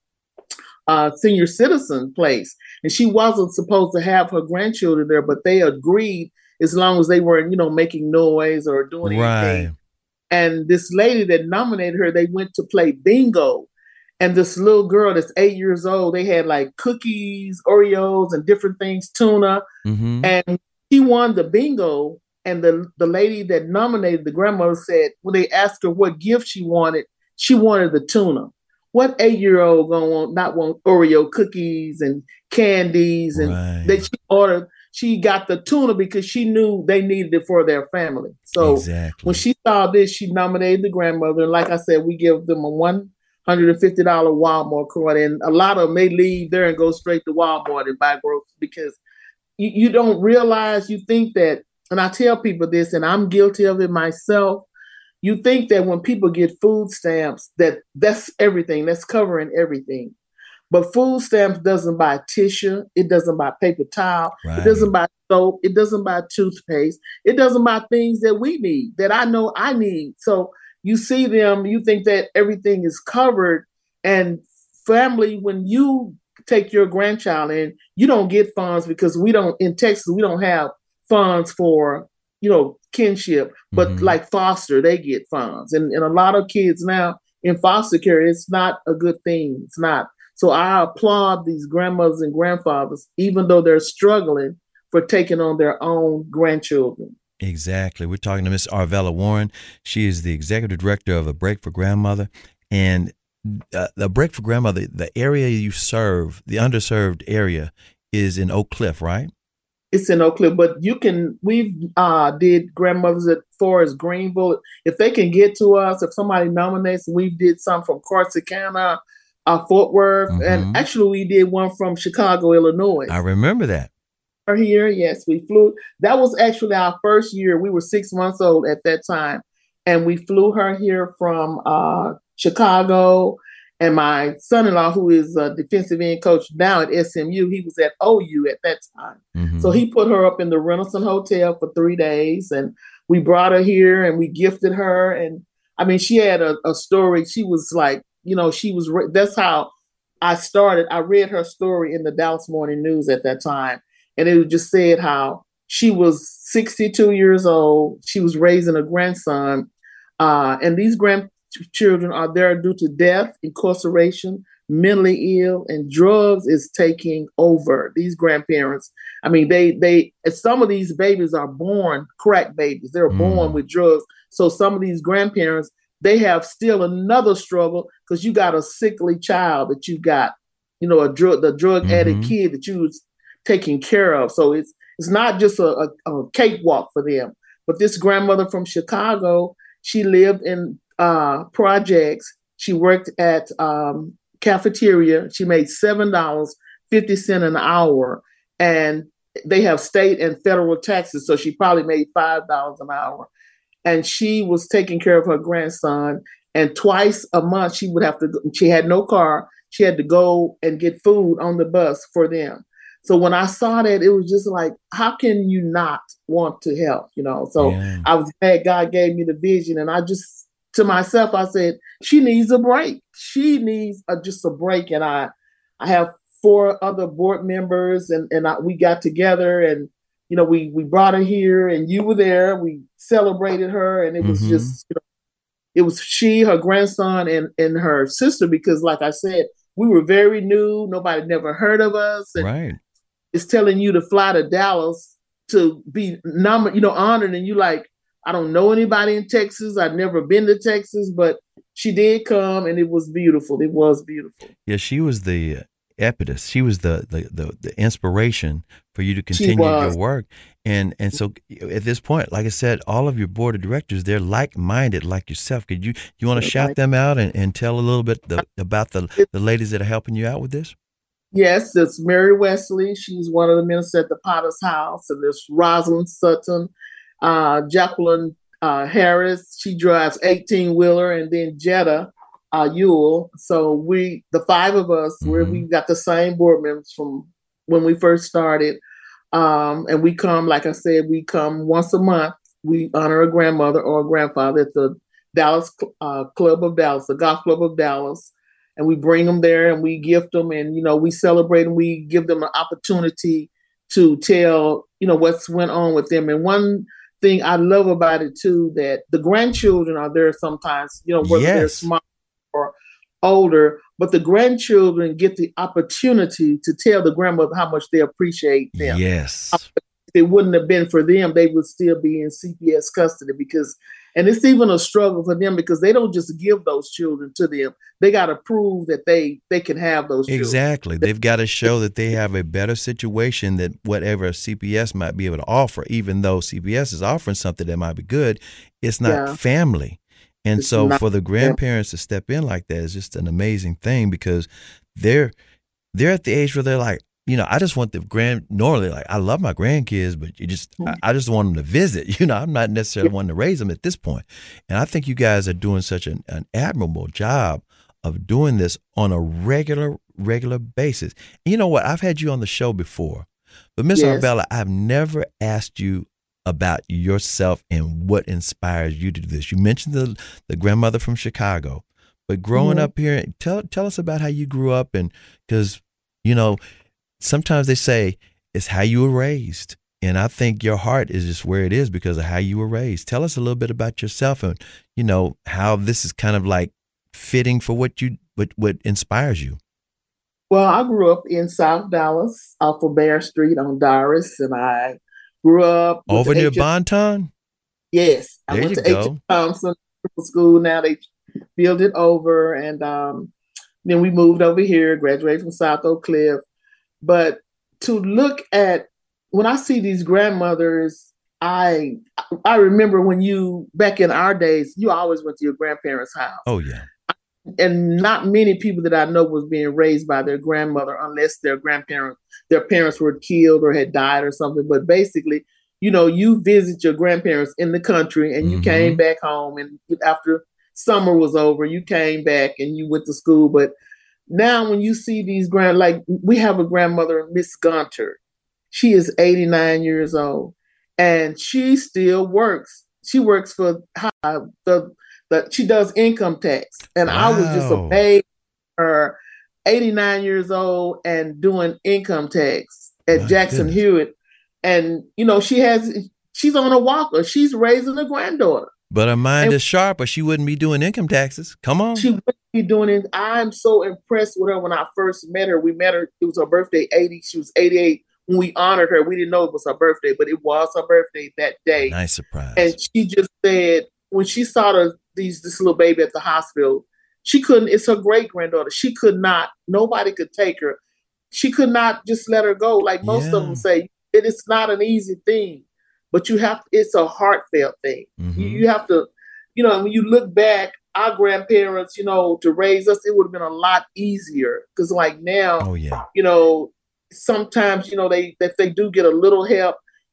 a senior citizen place, and she wasn't supposed to have her grandchildren there, but they agreed as long as they weren't, making noise or doing anything. And this lady that nominated her, they went to play bingo. And this little girl that's 8 years old, they had like cookies, Oreos, and different things, tuna. And she won the bingo. And the lady that nominated the grandmother said, when they asked her what gift she wanted the tuna. What 8-year-old gonna not want Oreo cookies and candies? And that she got the tuna because she knew they needed it for their family. So when she saw this, she nominated the grandmother. And like I said, we give them a $150 Walmart card. And a lot of them, they leave there and go straight to Walmart and buy groceries because you don't realize, you think that, and I tell people this, and I'm guilty of it myself. You think that when people get food stamps, that's everything, that's covering everything. But food stamps doesn't buy tissue. It doesn't buy paper towel. It doesn't buy soap. It doesn't buy toothpaste. It doesn't buy things that we need, that I know I need. So you see them, you think that everything is covered. And family, when you take your grandchild in, you don't get funds because in Texas, we don't have funds for, kinship, but like foster, they get funds. And a lot of kids now in foster care, it's not a good thing. It's not. So I applaud these grandmothers and grandfathers, even though they're struggling, for taking on their own grandchildren. Exactly. We're talking to Miss Arvella Warren. She is the executive director of A Break for Grandmother. And the Break for Grandmother, the area you serve, the underserved area, is in Oak Cliff, right? It's in Oak Cliff, but we've did grandmothers at Forest Greenville. If they can get to us, if somebody nominates, we did some from Corsicana, Fort Worth, and actually we did one from Chicago, Illinois. I remember that. Here, yes, we flew. That was actually our first year. We were 6 months old at that time, and we flew her here from Chicago. And my son-in-law, who is a defensive end coach now at SMU, he was at OU at that time. So he put her up in the Renison Hotel for 3 days, and we brought her here and we gifted her. And I mean, she had a story. She was like she was, that's how I started. I read her story in the Dallas Morning News at that time. And it just said how she was 62 years old. She was raising a grandson. And these grandchildren are there due to death, incarceration, mentally ill, and drugs is taking over these grandparents. I mean, some of these babies are born crack babies. They're born with drugs. So some of these grandparents, they have still another struggle because you got a sickly child that you got, the drug addict kid that you was taking care of. So it's not just a cakewalk for them. But this grandmother from Chicago, she lived in projects. She worked at cafeteria. She made $7.50 an hour, and they have state and federal taxes. So she probably made $5 an hour. And she was taking care of her grandson. And twice a month, she would have to, she had no car. She had to go and get food on the bus for them. So when I saw that, it was just like, how can you not want to help? So yeah. I was glad God gave me the vision. And I just, to myself, I said, she needs a break. She needs just a break. And I have 4 other board members and we got together and, we brought her here and you were there. We celebrated her and it was just, it was she, her grandson and her sister, because like I said, we were very new. Nobody never heard of us. And right. It's telling you to fly to Dallas to be honored. And you like, I don't know anybody in Texas. I've never been to Texas, but she did come and it was beautiful. It was beautiful. Yeah, she was the impetus. She was the inspiration for you to continue your work. And so at this point, like I said, all of your board of directors, they're like-minded like yourself. Could you want to shout them out and tell a little bit about the ladies that are helping you out with this? Yes, it's Mary Wesley. She's one of the ministers at the Potter's House. And there's Rosalind Sutton, Jacqueline Harris. She drives 18-wheeler, and then Jetta Ewell. So the 5 of us, we got the same board members from when we first started. And we come, like I said, we come once a month. We honor a grandmother or a grandfather at the Dallas Club of Dallas, the Golf Club of Dallas. And we bring them there and we gift them and, we celebrate them. We give them an opportunity to tell, what's went on with them. And one thing I love about it too, that the grandchildren are there sometimes, whether they're small or older, but the grandchildren get the opportunity to tell the grandmother how much they appreciate them. Yes. If it wouldn't have been for them, they would still be in CPS custody and it's even a struggle for them because they don't just give those children to them. They got to prove that they can have those children. Exactly. They've got to show that they have a better situation than whatever CPS might be able to offer, even though CPS is offering something that might be good. It's not family. And so for the grandparents to step in like that is just an amazing thing because they're at the age where they're like, I just want normally, like, I love my grandkids, but I just want them to visit. I'm not necessarily wanting to raise them at this point. And I think you guys are doing such an admirable job of doing this on a regular basis. And you know what? I've had you on the show before, but Miss Arbella, I've never asked you about yourself and what inspires you to do this. You mentioned the grandmother from Chicago, but growing up here, tell us about how you grew up, and because sometimes they say it's how you were raised, and I think your heart is just where it is because of how you were raised. Tell us a little bit about yourself and how this is kind of like fitting for what inspires you. Well, I grew up in South Dallas off of Bear Street on Doris, and I grew up over near Bonton. Yes, I went to H. Thompson School. Now they built it over, and then we moved over here. Graduated from South Oak Cliff. But to look at when I see these grandmothers, I remember when back in our days, you always went to your grandparents' house. Oh yeah. And not many people that I know was being raised by their grandmother unless their parents were killed or had died or something. But basically, you visit your grandparents in the country and you came back home, and after summer was over, you came back and you went to school. But now when you see these like we have a grandmother, Miss Gunter, she is 89 years old and she still works. She works for the that she does income tax. And I was just amazed at her, 89 years old and doing income tax at Jackson Hewitt. And, she's on a walker. She's raising a granddaughter. But her mind is sharp, or she wouldn't be doing income taxes. Come on. She wouldn't be doing it. I'm so impressed with her. When I first met her, it was her birthday, 80. She was 88. When we honored her, we didn't know it was her birthday, but it was her birthday that day. Nice surprise. And she just said, when she saw this little baby at the hospital, it's her great granddaughter. She could not, nobody could take her. She could not just let her go. Like most of them say, it is not an easy thing, but it's a heartfelt thing. Mm-hmm. You have to, when you look back, our grandparents, to raise us, it would have been a lot easier. Because like now, sometimes, if they do get a little help,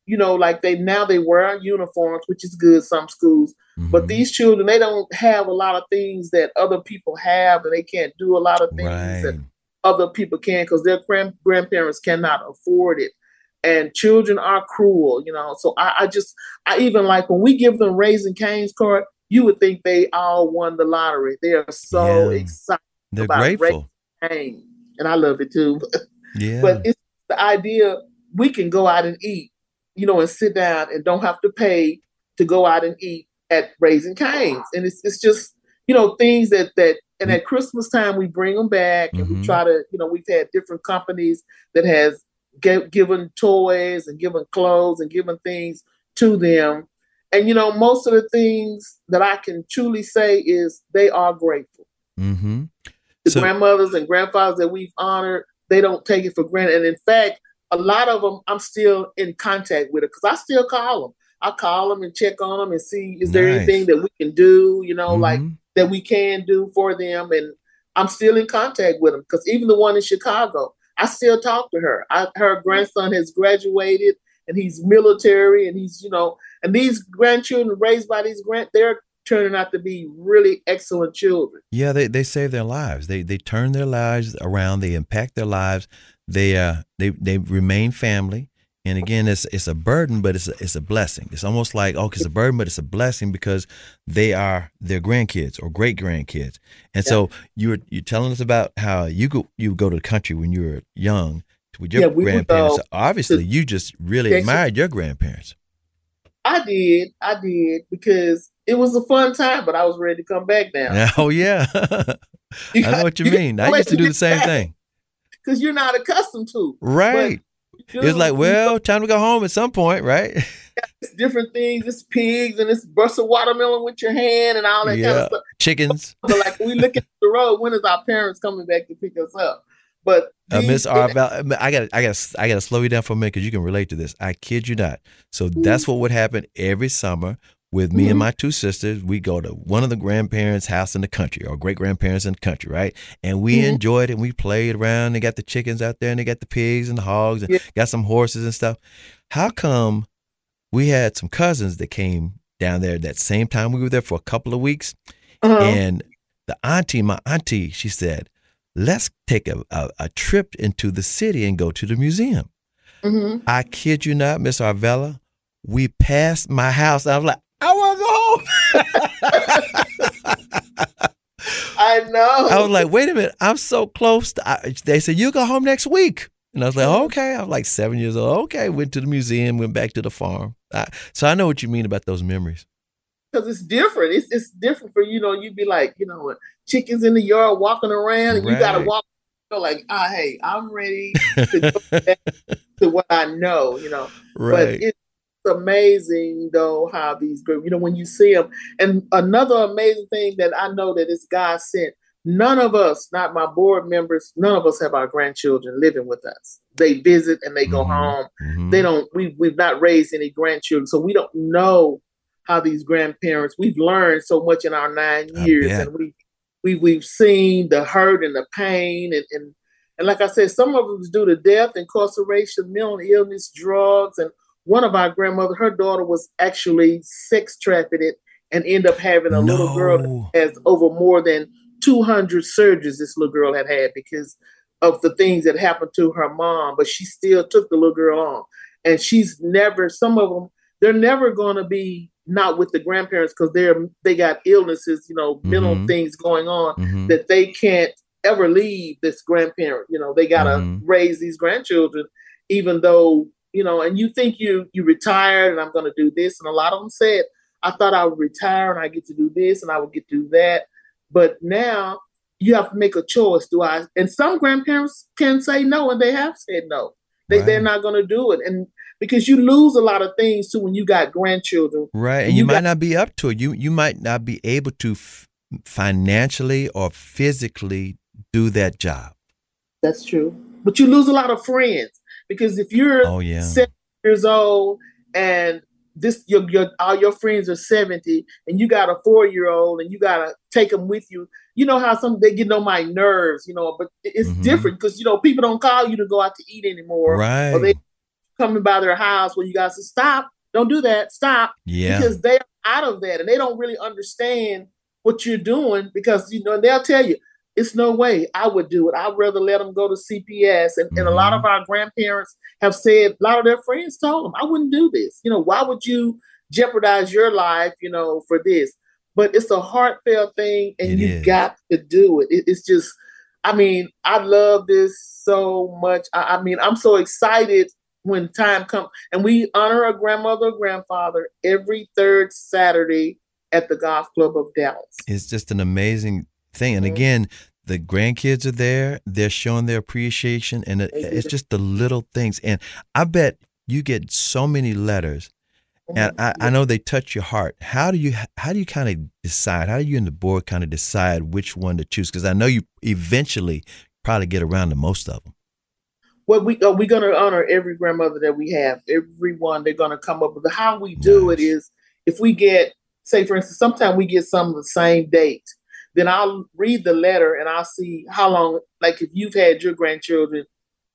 they wear uniforms, which is good, some schools. Mm-hmm. But these children, they don't have a lot of things that other people have, and they can't do a lot of things that other people can because their grandparents cannot afford it. And children are cruel, So I even like when we give them Raising Cane's card, you would think they all won the lottery. They are so excited. They're about grateful. Raising Cane, and I love it too. Yeah. But it's the idea we can go out and eat, and sit down and don't have to pay to go out and eat at Raising Cane's. And it's just, things that and at Christmas time, we bring them back and we try to, we've had different companies that has given toys and given clothes and given things to them. And, most of the things that I can truly say is they are grateful. Mm-hmm. The grandmothers and grandfathers that we've honored, they don't take it for granted. And in fact, a lot of them, I'm still in contact with it because I still call them. I call them and check on them and see, is there anything that we can do, like that we can do for them. And I'm still in contact with them because even the one in Chicago, I still talk to her. Her grandson has graduated and he's military and he's, and these grandchildren raised by they're turning out to be really excellent children. Yeah, they save their lives. They turn their lives around. They impact their lives. They remain family. And again, it's a burden, but it's a blessing. It's almost like, it's a burden, but it's a blessing because they are their grandkids or great grandkids. And so you're telling us about how you go to the country when you were young with your grandparents. Obviously, you just really admired your grandparents. I did because it was a fun time, but I was ready to come back now. Oh yeah, I know what you mean. I used to do the same thing because you're not accustomed to. Right. It's like, time to go home at some point, right? It's different things. It's pigs and it's brush a watermelon with your hand and all that kind of stuff. Chickens. But like we look at the road, when is our parents coming back to pick us up? But Miss Arvel, I gotta slow you down for a minute because you can relate to this. I kid you not. So that's what would happen every summer with me and my two sisters. We go to one of the grandparents' house in the country or great grandparents in the country, right? And we enjoyed it and we played around. They got the chickens out there and they got the pigs and the hogs and got some horses and stuff. How come we had some cousins that came down there that same time? We were there for a couple of weeks. And my auntie, she said, let's take a trip into the city and go to the museum. I kid you not, Miss Arvella, we passed my house. I was like, I want to go home. I know. I was like, wait a minute. I'm so close. They said, you go home next week. And I was like, okay. I was like 7 years old. Okay. Went to the museum, went back to the farm. So I know what you mean about those memories. Because it's different. It's different for, you'd be like, chickens in the yard walking around and you got to walk, like, hey, I'm ready to go back to what I know, But it's amazing, though, how these groups, when you see them. And another amazing thing that I know that is God sent, none of us, not my board members, none of us have our grandchildren living with us. They visit and they go home. We've not raised any grandchildren, so we don't know how these grandparents, we've learned so much in our 9 years, and we've seen the hurt and the pain, and like I said, some of it was due to death, incarceration, mental illness, drugs, and one of our grandmothers, her daughter was actually sex trafficked and ended up having a little girl that has over more than 200 surgeries this little girl had because of the things that happened to her mom, but she still took the little girl on. And some of them, they're never going to be not with the grandparents because they got illnesses, mental things going on that they can't ever leave this grandparent. They gotta raise these grandchildren, even though, and you think you retired and I'm gonna do this. And a lot of them said, I thought I would retire and I get to do this and I would get to do that. But now you have to make a choice. And some grandparents can say no, and they have said no. They're not going to do it. And because you lose a lot of things too when you got grandchildren. Right. And you might not be up to it. You might not be able to financially or physically do that job. That's true. But you lose a lot of friends because if you're 7 years old and all your friends are 70 and you got a 4-year-old and you got to take them with you. You know how they get on my nerves, but it's different because, people don't call you to go out to eat anymore. Right. Or they coming by their house where you guys say, stop, don't do that, stop. Yeah. Because they're out of that and they don't really understand what you're doing because, they'll tell you, it's no way I would do it. I'd rather let them go to CPS. And a lot of our grandparents have said, a lot of their friends told them, I wouldn't do this. Why would you jeopardize your life, for this? But it's a heartfelt thing and you got to do it. It's just, I love this so much. I'm so excited when time comes. And we honor a grandmother or grandfather every third Saturday at the Golf Club of Dallas. It's just an amazing thing. And again, the grandkids are there. They're showing their appreciation. And it's just the little things. And I bet you get so many letters. And I know they touch your heart. How do you kind of decide? How do you and the board kind of decide which one to choose? Because I know you eventually probably get around to most of them. Well, we're going to honor every grandmother that we have. Everyone, they're going to come up with it. How we do it is if we get, say, for instance, sometimes we get some of the same date. Then I'll read the letter and I'll see how long, like if you've had your grandchildren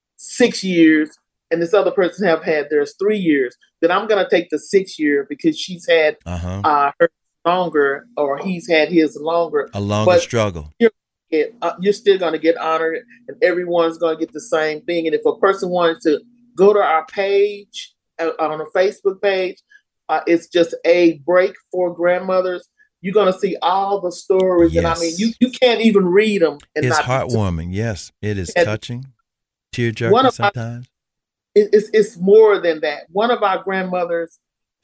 6 years, and this other person have had theirs 3 years, then I'm going to take the 6 year because she's had her longer or he's had his longer. A longer struggle. You're still going to get honored and everyone's going to get the same thing. And if a person wants to go to our page, on a Facebook page, it's just a break for grandmothers. You're going to see all the stories. Yes. And you can't even read them. And it's heartwarming. Yes, it is touching, tear-jerking sometimes. It's more than that. One of our grandmothers,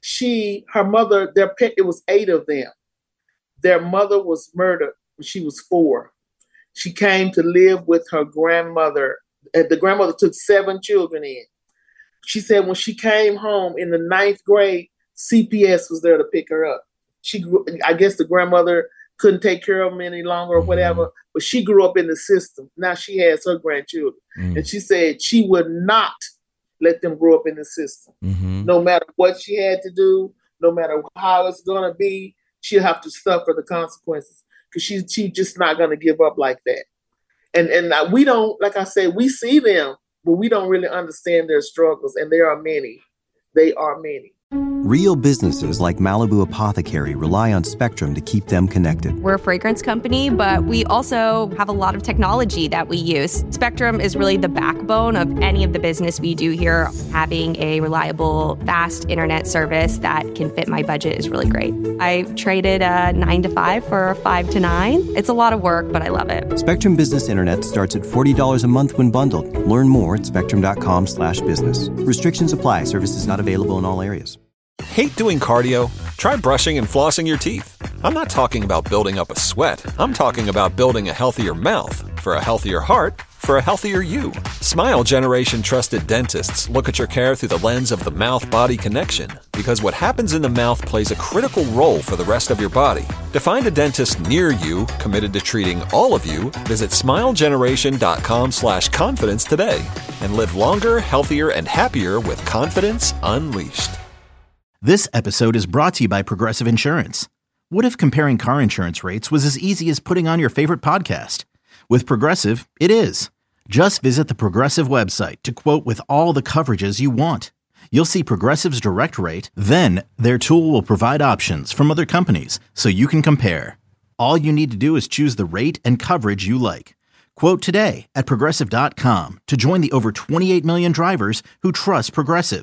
her mother, it was 8 of them. Their mother was murdered when she was 4. She came to live with her grandmother. The grandmother took 7 children in. She said when she came home in the 9th grade, CPS was there to pick her up. I guess the grandmother couldn't take care of them any longer or whatever, but she grew up in the system. Now she has her grandchildren. And she said she would not let them grow up in the system. No matter what she had to do, no matter how it's going to be, she'll have to suffer the consequences because she's just not going to give up like that. And we don't, like I said, we see them, but we don't really understand their struggles. And there are many. They are many. Real businesses like Malibu Apothecary rely on Spectrum to keep them connected. We're a fragrance company, but we also have a lot of technology that we use. Spectrum is really the backbone of any of the business we do here. Having a reliable, fast internet service that can fit my budget is really great. I traded a 9 to 5 for a 5 to 9. It's a lot of work, but I love it. Spectrum Business Internet starts at $40 a month when bundled. Learn more at spectrum.com/business. Restrictions apply. Services not available in all areas. Hate doing cardio? Try brushing and flossing your teeth. I'm not talking about building up a sweat. I'm talking about building a healthier mouth for a healthier heart for a healthier you. Smile Generation trusted dentists look at your care through the lens of the mouth-body connection because what happens in the mouth plays a critical role for the rest of your body. To find a dentist near you committed to treating all of you, visit smilegeneration.com/confidence today and live longer, healthier, and happier with confidence unleashed. This episode is brought to you by Progressive Insurance. What if comparing car insurance rates was as easy as putting on your favorite podcast? With Progressive, it is. Just visit the Progressive website to quote with all the coverages you want. You'll see Progressive's direct rate, then their tool will provide options from other companies so you can compare. All you need to do is choose the rate and coverage you like. Quote today at Progressive.com to join the over 28 million drivers who trust Progressive.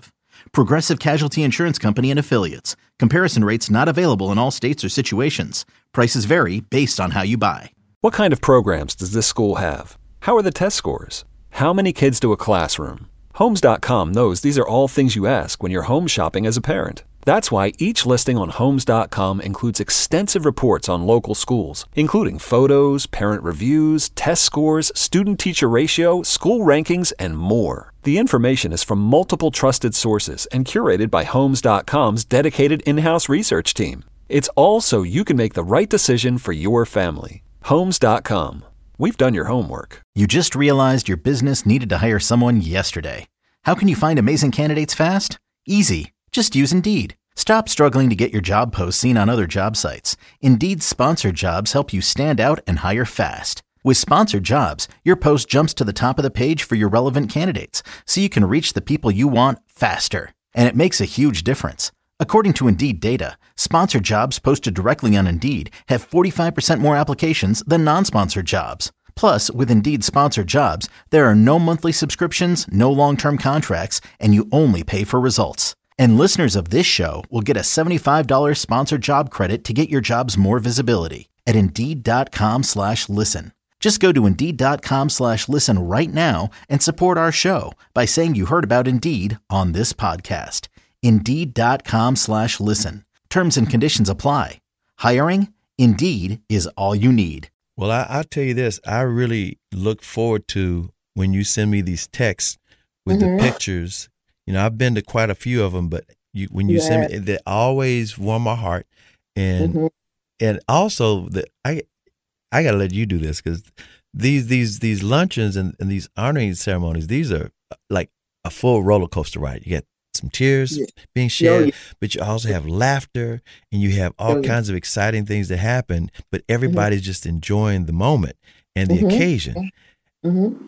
Progressive Casualty Insurance Company and Affiliates. Comparison rates not available in all states or situations. Prices vary based on how you buy. What kind of programs does this school have? How are the test scores? How many kids do a classroom? Homes.com knows these are all things you ask when you're home shopping as a parent. That's why each listing on Homes.com includes extensive reports on local schools, including photos, parent reviews, test scores, student-teacher ratio, school rankings, and more. The information is from multiple trusted sources and curated by Homes.com's dedicated in-house research team. It's all so you can make the right decision for your family. Homes.com. We've done your homework. You just realized your business needed to hire someone yesterday. How can you find amazing candidates fast? Easy. Just use Indeed. Stop struggling to get your job posts seen on other job sites. Indeed's sponsored jobs help you stand out and hire fast. With sponsored jobs, your post jumps to the top of the page for your relevant candidates, so you can reach the people you want faster. And it makes a huge difference. According to Indeed data, sponsored jobs posted directly on Indeed have 45% more applications than non-sponsored jobs. Plus, with Indeed sponsored jobs, there are no monthly subscriptions, no long-term contracts, and you only pay for results. And listeners of this show will get a $75 sponsored job credit to get your jobs more visibility at Indeed.com/listen. Just go to Indeed.com/listen right now and support our show by saying you heard about Indeed on this podcast. Indeed.com/listen. Terms and conditions apply. Hiring? Indeed is all you need. Well, I'll tell you this. I really look forward to when you send me these texts with the pictures. You know, I've been to quite a few of them, but when you send me, they always warm my heart. And and also, I got to let you do this, because these luncheons and these honoring ceremonies, these are like a full roller coaster ride. You get some tears being shed, but you also have laughter, and you have all kinds of exciting things that happen, but everybody's just enjoying the moment and the occasion. And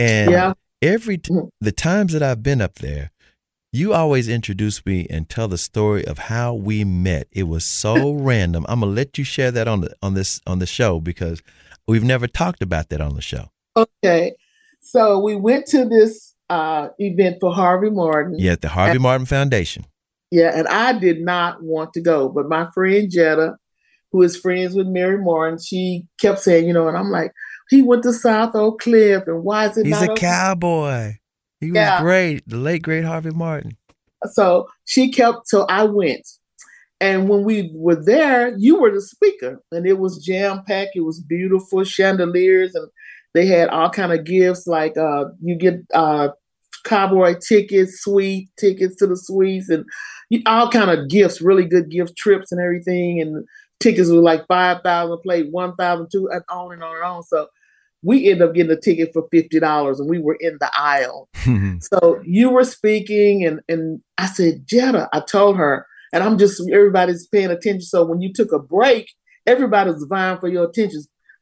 the times that I've been up there, you always introduce me and tell the story of how we met. It was so random. I'm gonna let you share that on the show, because we've never talked about that on the show. Okay, so we went to this event for Harvey Martin. Yeah, the Harvey Martin Foundation. Yeah, and I did not want to go, but my friend Jetta, who is friends with Mary Martin, she kept saying, and I'm like, he went to South Oak Cliff, and why is it? He's a cowboy. He was great, the late, great Harvey Martin. So I went. And when we were there, you were the speaker. And it was jam-packed. It was beautiful, chandeliers. And they had all kind of gifts, like you get cowboy tickets, suite tickets to the suites, and all kind of gifts, really good gift trips and everything. And tickets were like $5,000 a plate, $1,000, $2,000, and on and on and on. So we ended up getting a ticket for $50, and we were in the aisle. So you were speaking, and I said, Jetta, I told her, and everybody's paying attention. So when you took a break, everybody was vying for your attention.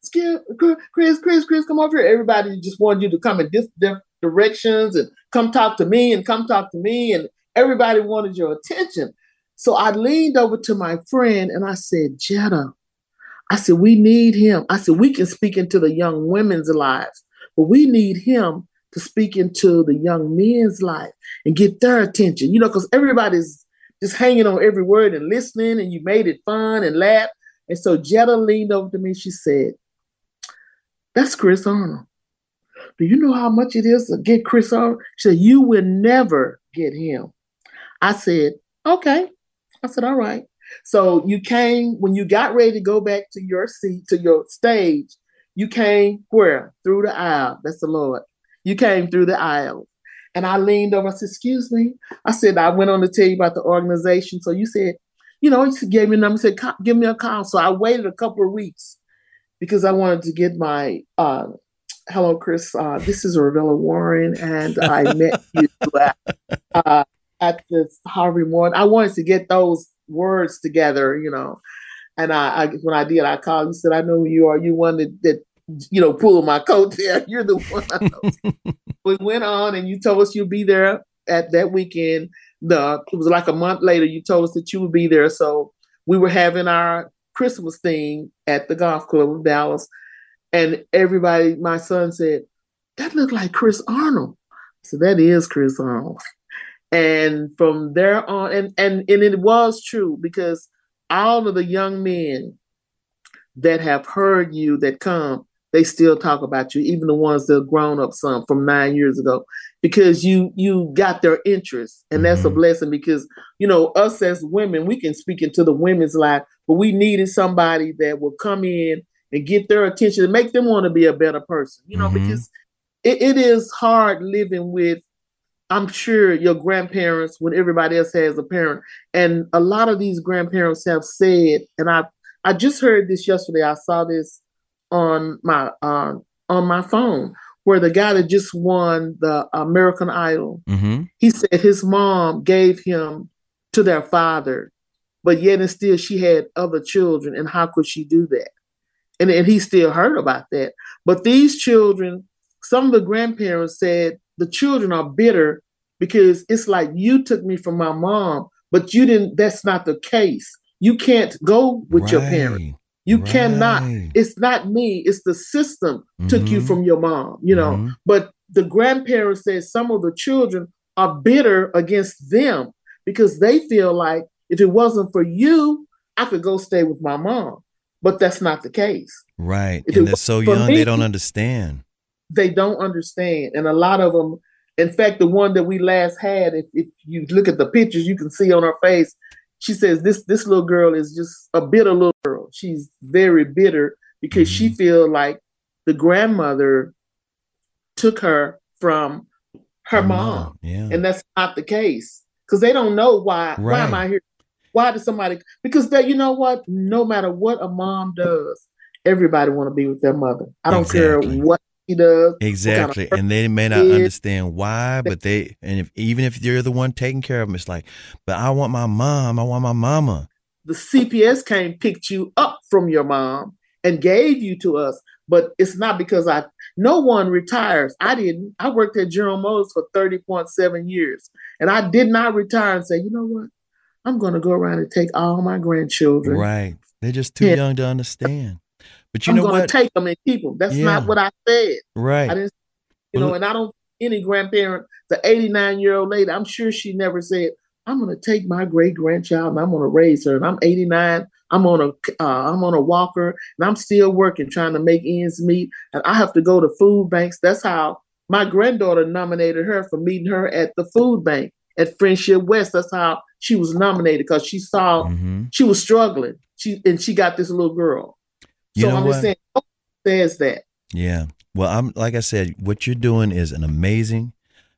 Chris, come over here. Everybody just wanted you to come in different directions and come talk to me. And everybody wanted your attention. So I leaned over to my friend and I said, Jetta, I said, we need him. I said, we can speak into the young women's lives, but we need him to speak into the young men's life and get their attention, because everybody's just hanging on every word and listening, and you made it fun and laugh. And so Jetta leaned over to me. She said, that's Chris Arnold. Do you know how much it is to get Chris Arnold? She said, you will never get him. I said, okay. I said, all right. So you came, when you got ready to go back to your seat, to your stage, you came where? Through the aisle. That's the Lord. You came through the aisle. And I leaned over. I said, excuse me. I said, I went on to tell you about the organization. So you said, you gave me a number, said, give me a call. So I waited a couple of weeks because I wanted to get my, hello, Chris. This is Ravella Warren, and I met you at this Harvey Martin. I wanted to get those words together, And I when I did, I called you, said, I know who you are. You one that pulled my coattail. You're the one I know. We went on, and you told us you'd be there at that weekend. It was like a month later, you told us that you would be there. So we were having our Christmas thing at the golf club of Dallas. And everybody, my son said, that looked like Chris Arnold. So that is Chris Arnold. And from there on, and it was true, because all of the young men that have heard you that come, they still talk about you, even the ones that have grown up some from 9 years ago, because you got their interest. And that's a blessing, because, us as women, we can speak into the women's life, but we needed somebody that will come in and get their attention and make them want to be a better person, because it is hard living with, I'm sure, your grandparents when everybody else has a parent. And a lot of these grandparents have said, and I just heard this yesterday, I saw this on my phone, where the guy that just won the American Idol, he said his mom gave him to their father, but yet and still she had other children, and how could she do that? And he still heard about that. But these children, some of the grandparents said the children are bitter because it's like, you took me from my mom, but you didn't. That's not the case. You can't go with your parent. You cannot. It's not me. It's the system took you from your mom, But the grandparents said some of the children are bitter against them because they feel like, if it wasn't for you, I could go stay with my mom. But that's not the case. Right. And they're so young, they don't understand. They don't understand. And a lot of them, in fact, the one that we last had, if you look at the pictures, you can see on her face, she says this little girl is just a bitter little girl. She's very bitter because she feels like the grandmother took her from her mom. Yeah. And that's not the case, because they don't know why. Right. Why am I here? Why does somebody? Because you know what? No matter what a mom does, everybody want to be with their mother. I don't care what she does. Exactly. And they may not understand why, but even if you're the one taking care of them, it's like, but I want my mom. I want my mama. The CPS came, picked you up from your mom and gave you to us. But it's not because no one retires. I didn't. I worked at General Motors for 30.7 years. And I did not retire and say, you know what? I'm going to go around and take all my grandchildren. Right. They're just too young to understand. But I'm going to take them and keep them. That's not what I said. Right. I didn't, and I don't, any grandparent, the 89-year-old lady, I'm sure she never said, I'm going to take my great grandchild and I'm going to raise her. And I'm 89. I'm on a walker and I'm still working, trying to make ends meet. And I have to go to food banks. That's how my granddaughter nominated her for meeting her at the food bank at Friendship West. That's how she was nominated, because she saw she was struggling. She got this little girl. So I'm just saying, there's that. Yeah. Well, like I said, what you're doing is an amazing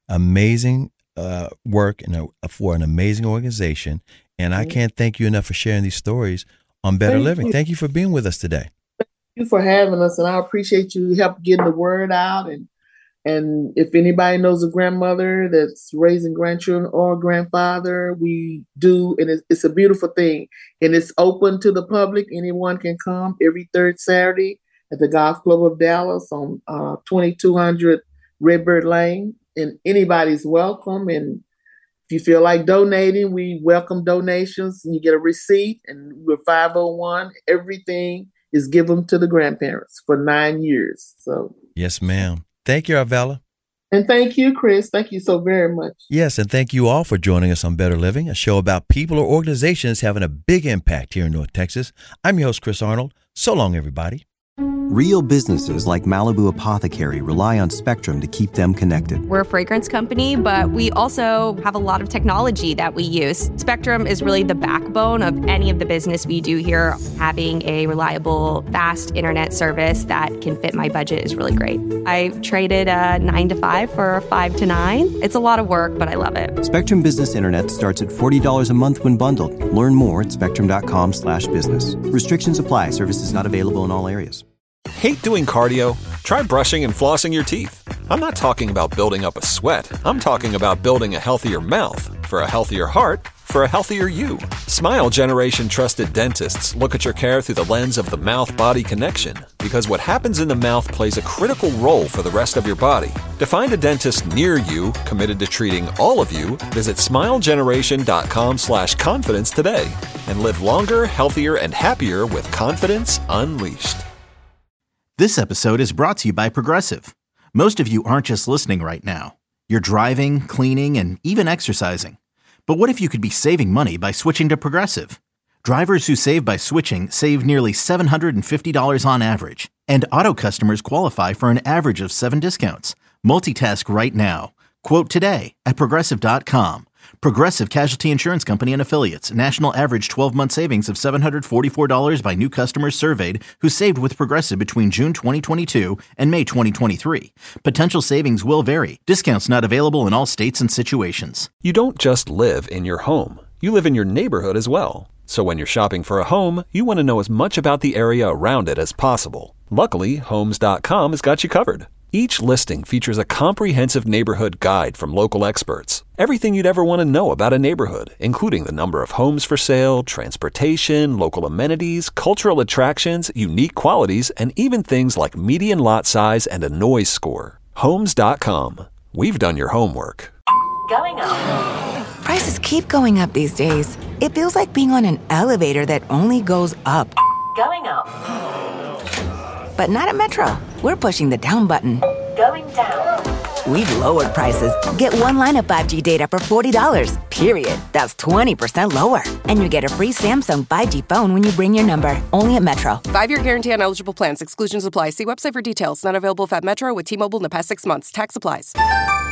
work for an amazing organization. And I can't thank you enough for sharing these stories on Better Living. Thank you for being with us today. Thank you for having us. And I appreciate you help getting the word out. And if anybody knows a grandmother that's raising grandchildren or a grandfather, we do. And it's a beautiful thing. And it's open to the public. Anyone can come every third Saturday at the Golf Club of Dallas on 2200 Redbird Lane. And anybody's welcome. And if you feel like donating, we welcome donations. You get a receipt, and we're 501. Everything is given to the grandparents for 9 years. So yes, ma'am. Thank you, Arvella. And thank you, Chris. Thank you so very much. Yes, and thank you all for joining us on Better Living, a show about people or organizations having a big impact here in North Texas. I'm your host, Chris Arnold. So long, everybody. Real businesses like Malibu Apothecary rely on Spectrum to keep them connected. We're a fragrance company, but we also have a lot of technology that we use. Spectrum is really the backbone of any of the business we do here. Having a reliable, fast internet service that can fit my budget is really great. I traded a 9 to 5 for a 5 to 9. It's a lot of work, but I love it. Spectrum Business Internet starts at $40 a month when bundled. Learn more at spectrum.com/business. Restrictions apply. Services not available in all areas. Hate doing cardio? Try brushing and flossing your teeth. I'm not talking about building up a sweat. I'm talking about building a healthier mouth for a healthier heart for a healthier you. Smile Generation trusted dentists look at your care through the lens of the mouth-body connection, because what happens in the mouth plays a critical role for the rest of your body. To find a dentist near you committed to treating all of you, visit smilegeneration.com/confidence today and live longer, healthier, and happier with confidence unleashed. This episode is brought to you by Progressive. Most of you aren't just listening right now. You're driving, cleaning, and even exercising. But what if you could be saving money by switching to Progressive? Drivers who save by switching save nearly $750 on average, and auto customers qualify for an average of 7 discounts. Multitask right now. Quote today at Progressive.com. Progressive Casualty Insurance Company and Affiliates. National average 12-month savings of $744 by new customers surveyed who saved with Progressive between June 2022 and May 2023. Potential savings will vary. Discounts not available in all states and situations. You don't just live in your home. You live in your neighborhood as well. So when you're shopping for a home, you want to know as much about the area around it as possible. Luckily, Homes.com has got you covered. Each listing features a comprehensive neighborhood guide from local experts. Everything you'd ever want to know about a neighborhood, including the number of homes for sale, transportation, local amenities, cultural attractions, unique qualities, and even things like median lot size and a noise score. Homes.com. We've done your homework. Going up. Prices keep going up these days. It feels like being on an elevator that only goes up. Going up. But not at Metro. We're pushing the down button. Going down. We've lowered prices. Get one line of 5G data for $40, period. That's 20% lower. And you get a free Samsung 5G phone when you bring your number. Only at Metro. 5-year guarantee on eligible plans. Exclusions apply. See website for details. Not available at Metro with T-Mobile in the past 6 months. Tax applies.